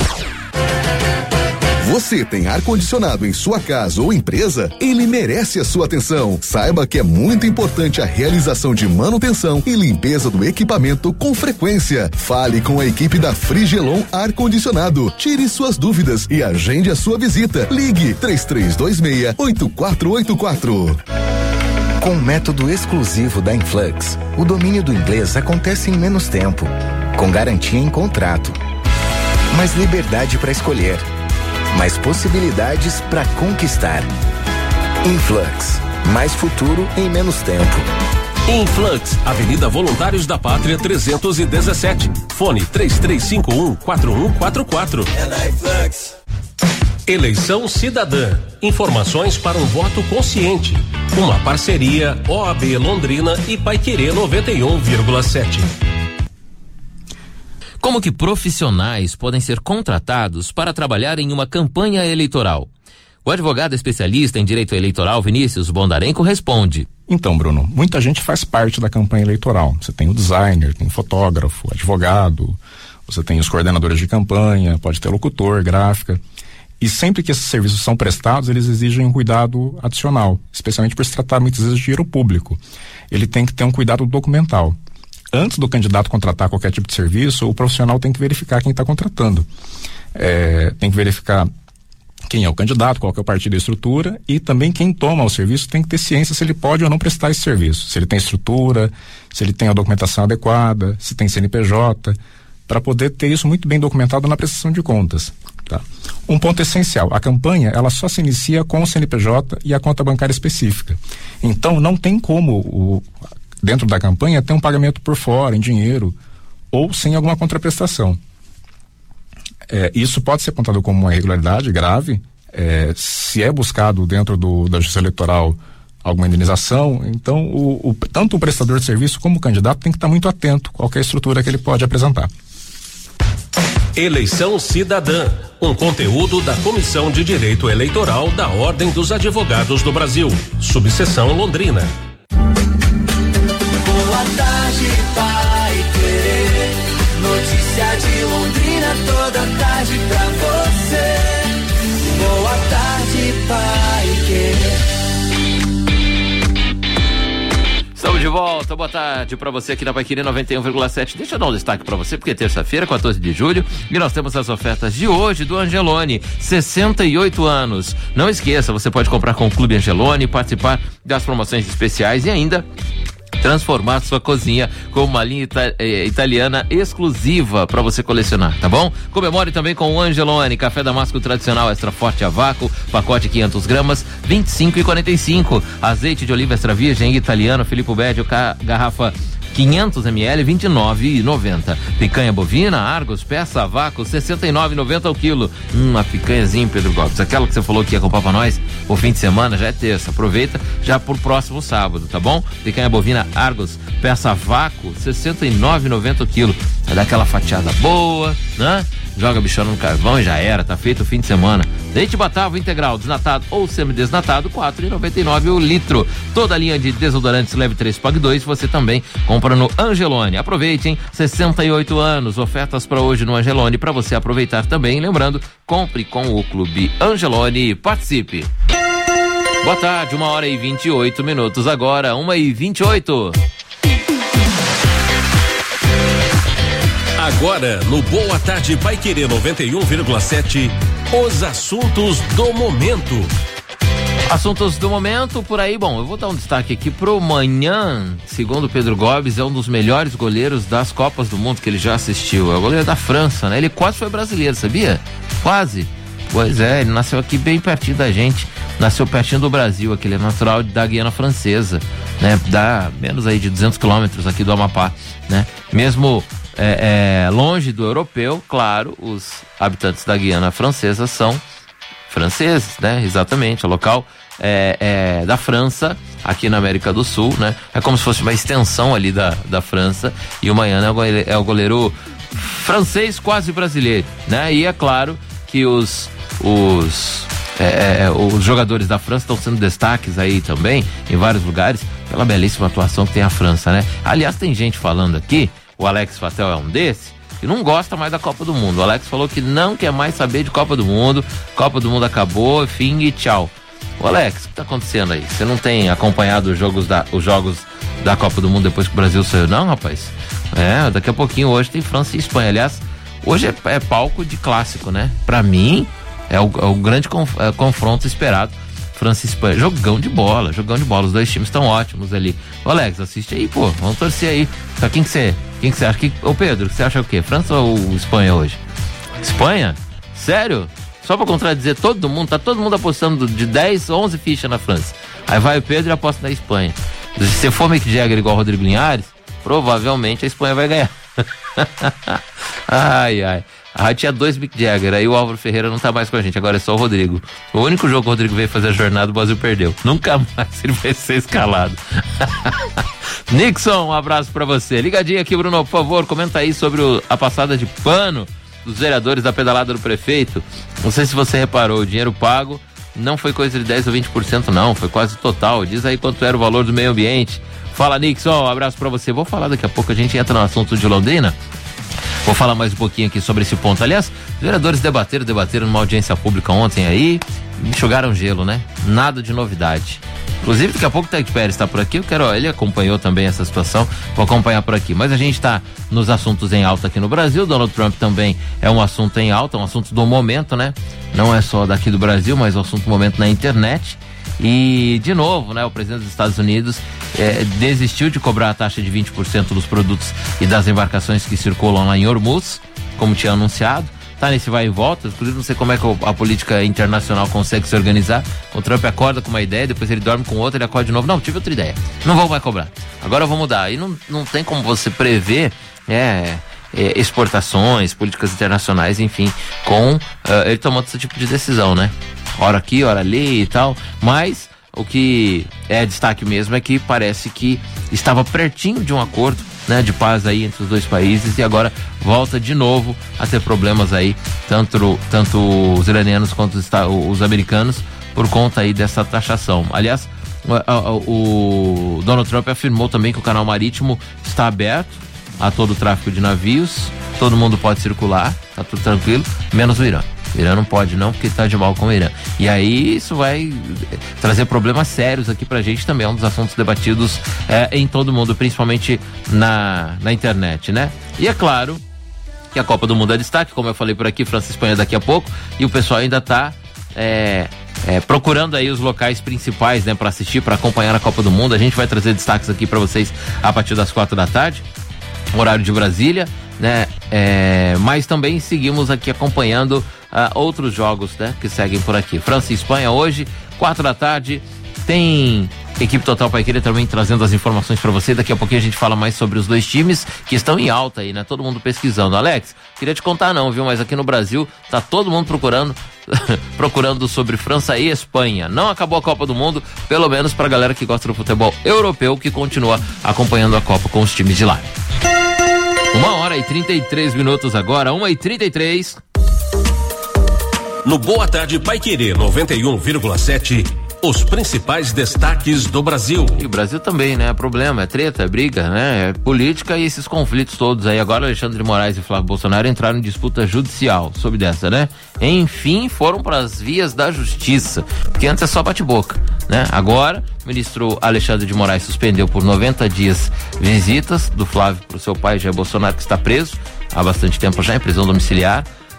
Você tem ar-condicionado em sua casa ou empresa? Ele merece a sua atenção. Saiba que é muito importante a realização de manutenção e limpeza do equipamento com frequência. Fale com a equipe da Frigelon Ar-Condicionado. Tire suas dúvidas e agende a sua visita. Ligue três três dois seis, oito quatro oito quatro. Com o método exclusivo da Influx, o domínio do inglês acontece em menos tempo, com garantia em contrato. Mais liberdade para escolher. Mais possibilidades para conquistar. Influx, mais futuro em menos tempo. Influx, Avenida Voluntários da Pátria trezentos e dezessete. Fone três três cinco um, quatro um quatro quatro. É na Influx. Eleição Cidadã. Informações para um voto consciente. Uma parceria O A B Londrina e Pai Querer noventa e um vírgula sete. Como que profissionais podem ser contratados para trabalhar em uma campanha eleitoral? O advogado especialista em direito eleitoral Vinícius Bondarenko responde. Então, Bruno, muita gente faz parte da campanha eleitoral. Você tem o designer, tem o fotógrafo, o advogado, você tem os coordenadores de campanha, pode ter locutor, gráfica. E sempre que esses serviços são prestados, eles exigem um cuidado adicional, especialmente por se tratar muitas vezes de dinheiro público. Ele tem que ter um cuidado documental. Antes do candidato contratar qualquer tipo de serviço, o profissional tem que verificar quem está contratando. É, tem que verificar quem é o candidato, qual que é o partido e a estrutura, e também quem toma o serviço tem que ter ciência se ele pode ou não prestar esse serviço. Se ele tem estrutura, se ele tem a documentação adequada, se tem C N P J, para poder ter isso muito bem documentado na prestação de contas. Tá? Um ponto essencial, a campanha ela só se inicia com o C N P J e a conta bancária específica. Então não tem como o dentro da campanha tem um pagamento por fora, em dinheiro, ou sem alguma contraprestação. É, isso pode ser apontado como uma irregularidade grave, é, se é buscado dentro do, da justiça eleitoral alguma indenização, então o, o, tanto o prestador de serviço como o candidato tem que estar muito atento a qualquer estrutura que ele pode apresentar. Eleição Cidadã, um conteúdo da Comissão de Direito Eleitoral da Ordem dos Advogados do Brasil, subseção Londrina. Boa tarde, Pai Querer. Notícia de Londrina toda tarde pra você. Boa tarde, Pai Querer. Estamos de volta, boa tarde pra você aqui na Pai Querer noventa e um vírgula sete. Deixa eu dar um destaque pra você, porque é terça-feira, quatorze de julho, e nós temos as ofertas de hoje do Angelone, sessenta e oito anos. Não esqueça, você pode comprar com o Clube Angelone, participar das promoções especiais e ainda transformar sua cozinha com uma linha ita- eh, italiana exclusiva para você colecionar, tá bom? Comemore também com o Angelone, café damasco tradicional extra forte a vácuo, pacote quinhentas gramas, vinte e cinco e quarenta e cinco. Azeite de oliva extra virgem italiano Filippo Bédio, ca- garrafa quinhentos mililitros, vinte e nove reais e noventa centavos. Picanha bovina, Argos, peça a vácuo, sessenta e nove reais e noventa centavos o quilo. Hum, uma picanhazinha, Pedro Gomes. Aquela que você falou que ia comprar pra nós o fim de semana, já é terça. Aproveita já por próximo sábado, tá bom? Picanha bovina, Argos, peça a vácuo, sessenta e nove reais e noventa centavos o quilo. Vai dar aquela fatiada boa, né? Joga a bichona no carvão e já era, tá feito o fim de semana. Leite Batavo integral, desnatado ou semidesnatado, quatro reais e noventa e nove centavos o litro. Toda a linha de desodorantes Leve três, Pague dois, você também compra no Angelone. Aproveite, hein? sessenta e oito anos, ofertas para hoje no Angelone, para você aproveitar também. Lembrando, compre com o Clube Angelone e participe. Boa tarde, uma hora e vinte e oito minutos agora, uma e vinte e oito. Agora, no Boa Tarde Paiquerê noventa e um vírgula sete, os assuntos do momento. Assuntos do momento, por aí, bom, eu vou dar um destaque aqui pro Manhã, segundo Pedro Gomes, é um dos melhores goleiros das Copas do Mundo que ele já assistiu, é o goleiro da França, né? Ele quase foi brasileiro, sabia? Quase. Pois é, ele nasceu aqui bem pertinho da gente, nasceu pertinho do Brasil, aquele é natural da Guiana Francesa, né? Dá menos aí de duzentos quilômetros aqui do Amapá, né? Mesmo É, é, longe do europeu, claro, os habitantes da Guiana Francesa são franceses, né? Exatamente, o local é, é da França, aqui na América do Sul, né? É como se fosse uma extensão ali da, da França, e o Manhã é o goleiro, é o goleiro francês quase brasileiro, né? E é claro que os os, é, é, os jogadores da França estão sendo destaques aí também, em vários lugares, pela belíssima atuação que tem a França, né? Aliás, tem gente falando aqui, o Alex Fatel é um desse, que não gosta mais da Copa do Mundo. O Alex falou que não quer mais saber de Copa do Mundo, Copa do Mundo acabou, fim e tchau. O Alex, o que tá acontecendo aí? Você não tem acompanhado os jogos da, os jogos da Copa do Mundo depois que o Brasil saiu, não, rapaz? É, daqui a pouquinho hoje tem França e Espanha. Aliás, hoje é, é palco de clássico, né? Pra mim, é o, é o grande conf, é, confronto esperado. França e Espanha, jogão de bola, jogão de bola, os dois times estão ótimos ali. Ô Alex, assiste aí, pô, vamos torcer aí. Pra quem que você, quem que você acha? Que, ô Pedro, você acha o quê? França ou Espanha hoje? Espanha? Sério? Só pra contradizer todo mundo, tá todo mundo apostando de dez, onze fichas na França. Aí vai o Pedro e aposta na Espanha. Se você for Mick Jagger igual o Rodrigo Linhares, provavelmente a Espanha vai ganhar. Ai, ai. A rádio tinha dois Mick Jagger, aí o Álvaro Ferreira não tá mais com a gente, agora é só o Rodrigo. O único jogo que o Rodrigo veio fazer a jornada, o Brasil perdeu. Nunca mais ele vai ser escalado. Nixon, um abraço pra você. Ligadinho aqui, Bruno, por favor, comenta aí sobre o, a passada de pano dos vereadores da pedalada do prefeito. Não sei se você reparou, o dinheiro pago não foi coisa de dez ou vinte por cento não, foi quase total. Diz aí quanto era o valor do meio ambiente. Fala, Nixon, um abraço pra você. Vou falar daqui a pouco, a gente entra no assunto de Londrina. Vou falar mais um pouquinho aqui sobre esse ponto. Aliás, os vereadores debateram, debateram numa audiência pública ontem aí, enxugaram gelo, né? Nada de novidade. Inclusive, daqui a pouco o Tec Pérez está por aqui, eu quero, ó, ele acompanhou também essa situação, vou acompanhar por aqui. Mas a gente está nos assuntos em alta aqui no Brasil, Donald Trump também é um assunto em alta, um assunto do momento, né? Não é só daqui do Brasil, mas um assunto do momento na internet. E, de novo, né, o presidente dos Estados Unidos eh, desistiu de cobrar a taxa de vinte por cento dos produtos e das embarcações que circulam lá em Hormuz, como tinha anunciado. Tá nesse vai e volta, inclusive não sei como é que a política internacional consegue se organizar. O Trump acorda com uma ideia, depois ele dorme com outra, ele acorda de novo. Não, tive outra ideia. Não vou mais cobrar. Agora eu vou mudar. E não, não tem como você prever é, é, exportações, políticas internacionais, enfim, com uh, ele tomando esse tipo de decisão, né? Hora aqui, hora ali e tal, mas o que é destaque mesmo é que parece que estava pertinho de um acordo, né, de paz aí entre os dois países e agora volta de novo a ter problemas aí, tanto, tanto os iranianos quanto os, os americanos, por conta aí dessa taxação. Aliás, o, o Donald Trump afirmou também que o canal marítimo está aberto a todo o tráfego de navios, todo mundo pode circular, tá tudo tranquilo, menos o Irã. O Irã não pode não, porque tá de mal com o Irã. E aí isso vai trazer problemas sérios aqui pra gente também, é um dos assuntos debatidos é, em todo mundo, principalmente na, na internet, né? E é claro que a Copa do Mundo é destaque, como eu falei por aqui, França e Espanha daqui a pouco, e o pessoal ainda tá é, é, procurando aí os locais principais, né, pra assistir, pra acompanhar a Copa do Mundo. A gente vai trazer destaques aqui pra vocês a partir das quatro da tarde, horário de Brasília, né? É, mas também seguimos aqui acompanhando Uh, outros jogos, né, que seguem por aqui. França e Espanha hoje, quatro da tarde, tem Equipe Total Paiquerê também trazendo as informações para você. Daqui a pouquinho a gente fala mais sobre os dois times que estão em alta aí, né? Todo mundo pesquisando. Alex, queria te contar não, viu? Mas aqui no Brasil tá todo mundo procurando procurando sobre França e Espanha. Não acabou a Copa do Mundo, pelo menos pra galera que gosta do futebol europeu, que continua acompanhando a Copa com os times de lá. Uma hora e trinta e três minutos agora, uma e trinta e três. No Boa Tarde Paiquerê noventa e um vírgula sete, os principais destaques do Brasil. E o Brasil também, né? É problema, é treta, é briga, né? É política e esses conflitos todos aí. Agora Alexandre de Moraes e Flávio Bolsonaro entraram em disputa judicial, soube dessa, né? Enfim, foram para as vias da justiça, porque antes é só bate-boca, né? Agora, o ministro Alexandre de Moraes suspendeu por noventa dias visitas do Flávio para o seu pai Jair Bolsonaro, que está preso há bastante tempo já em prisão domiciliar.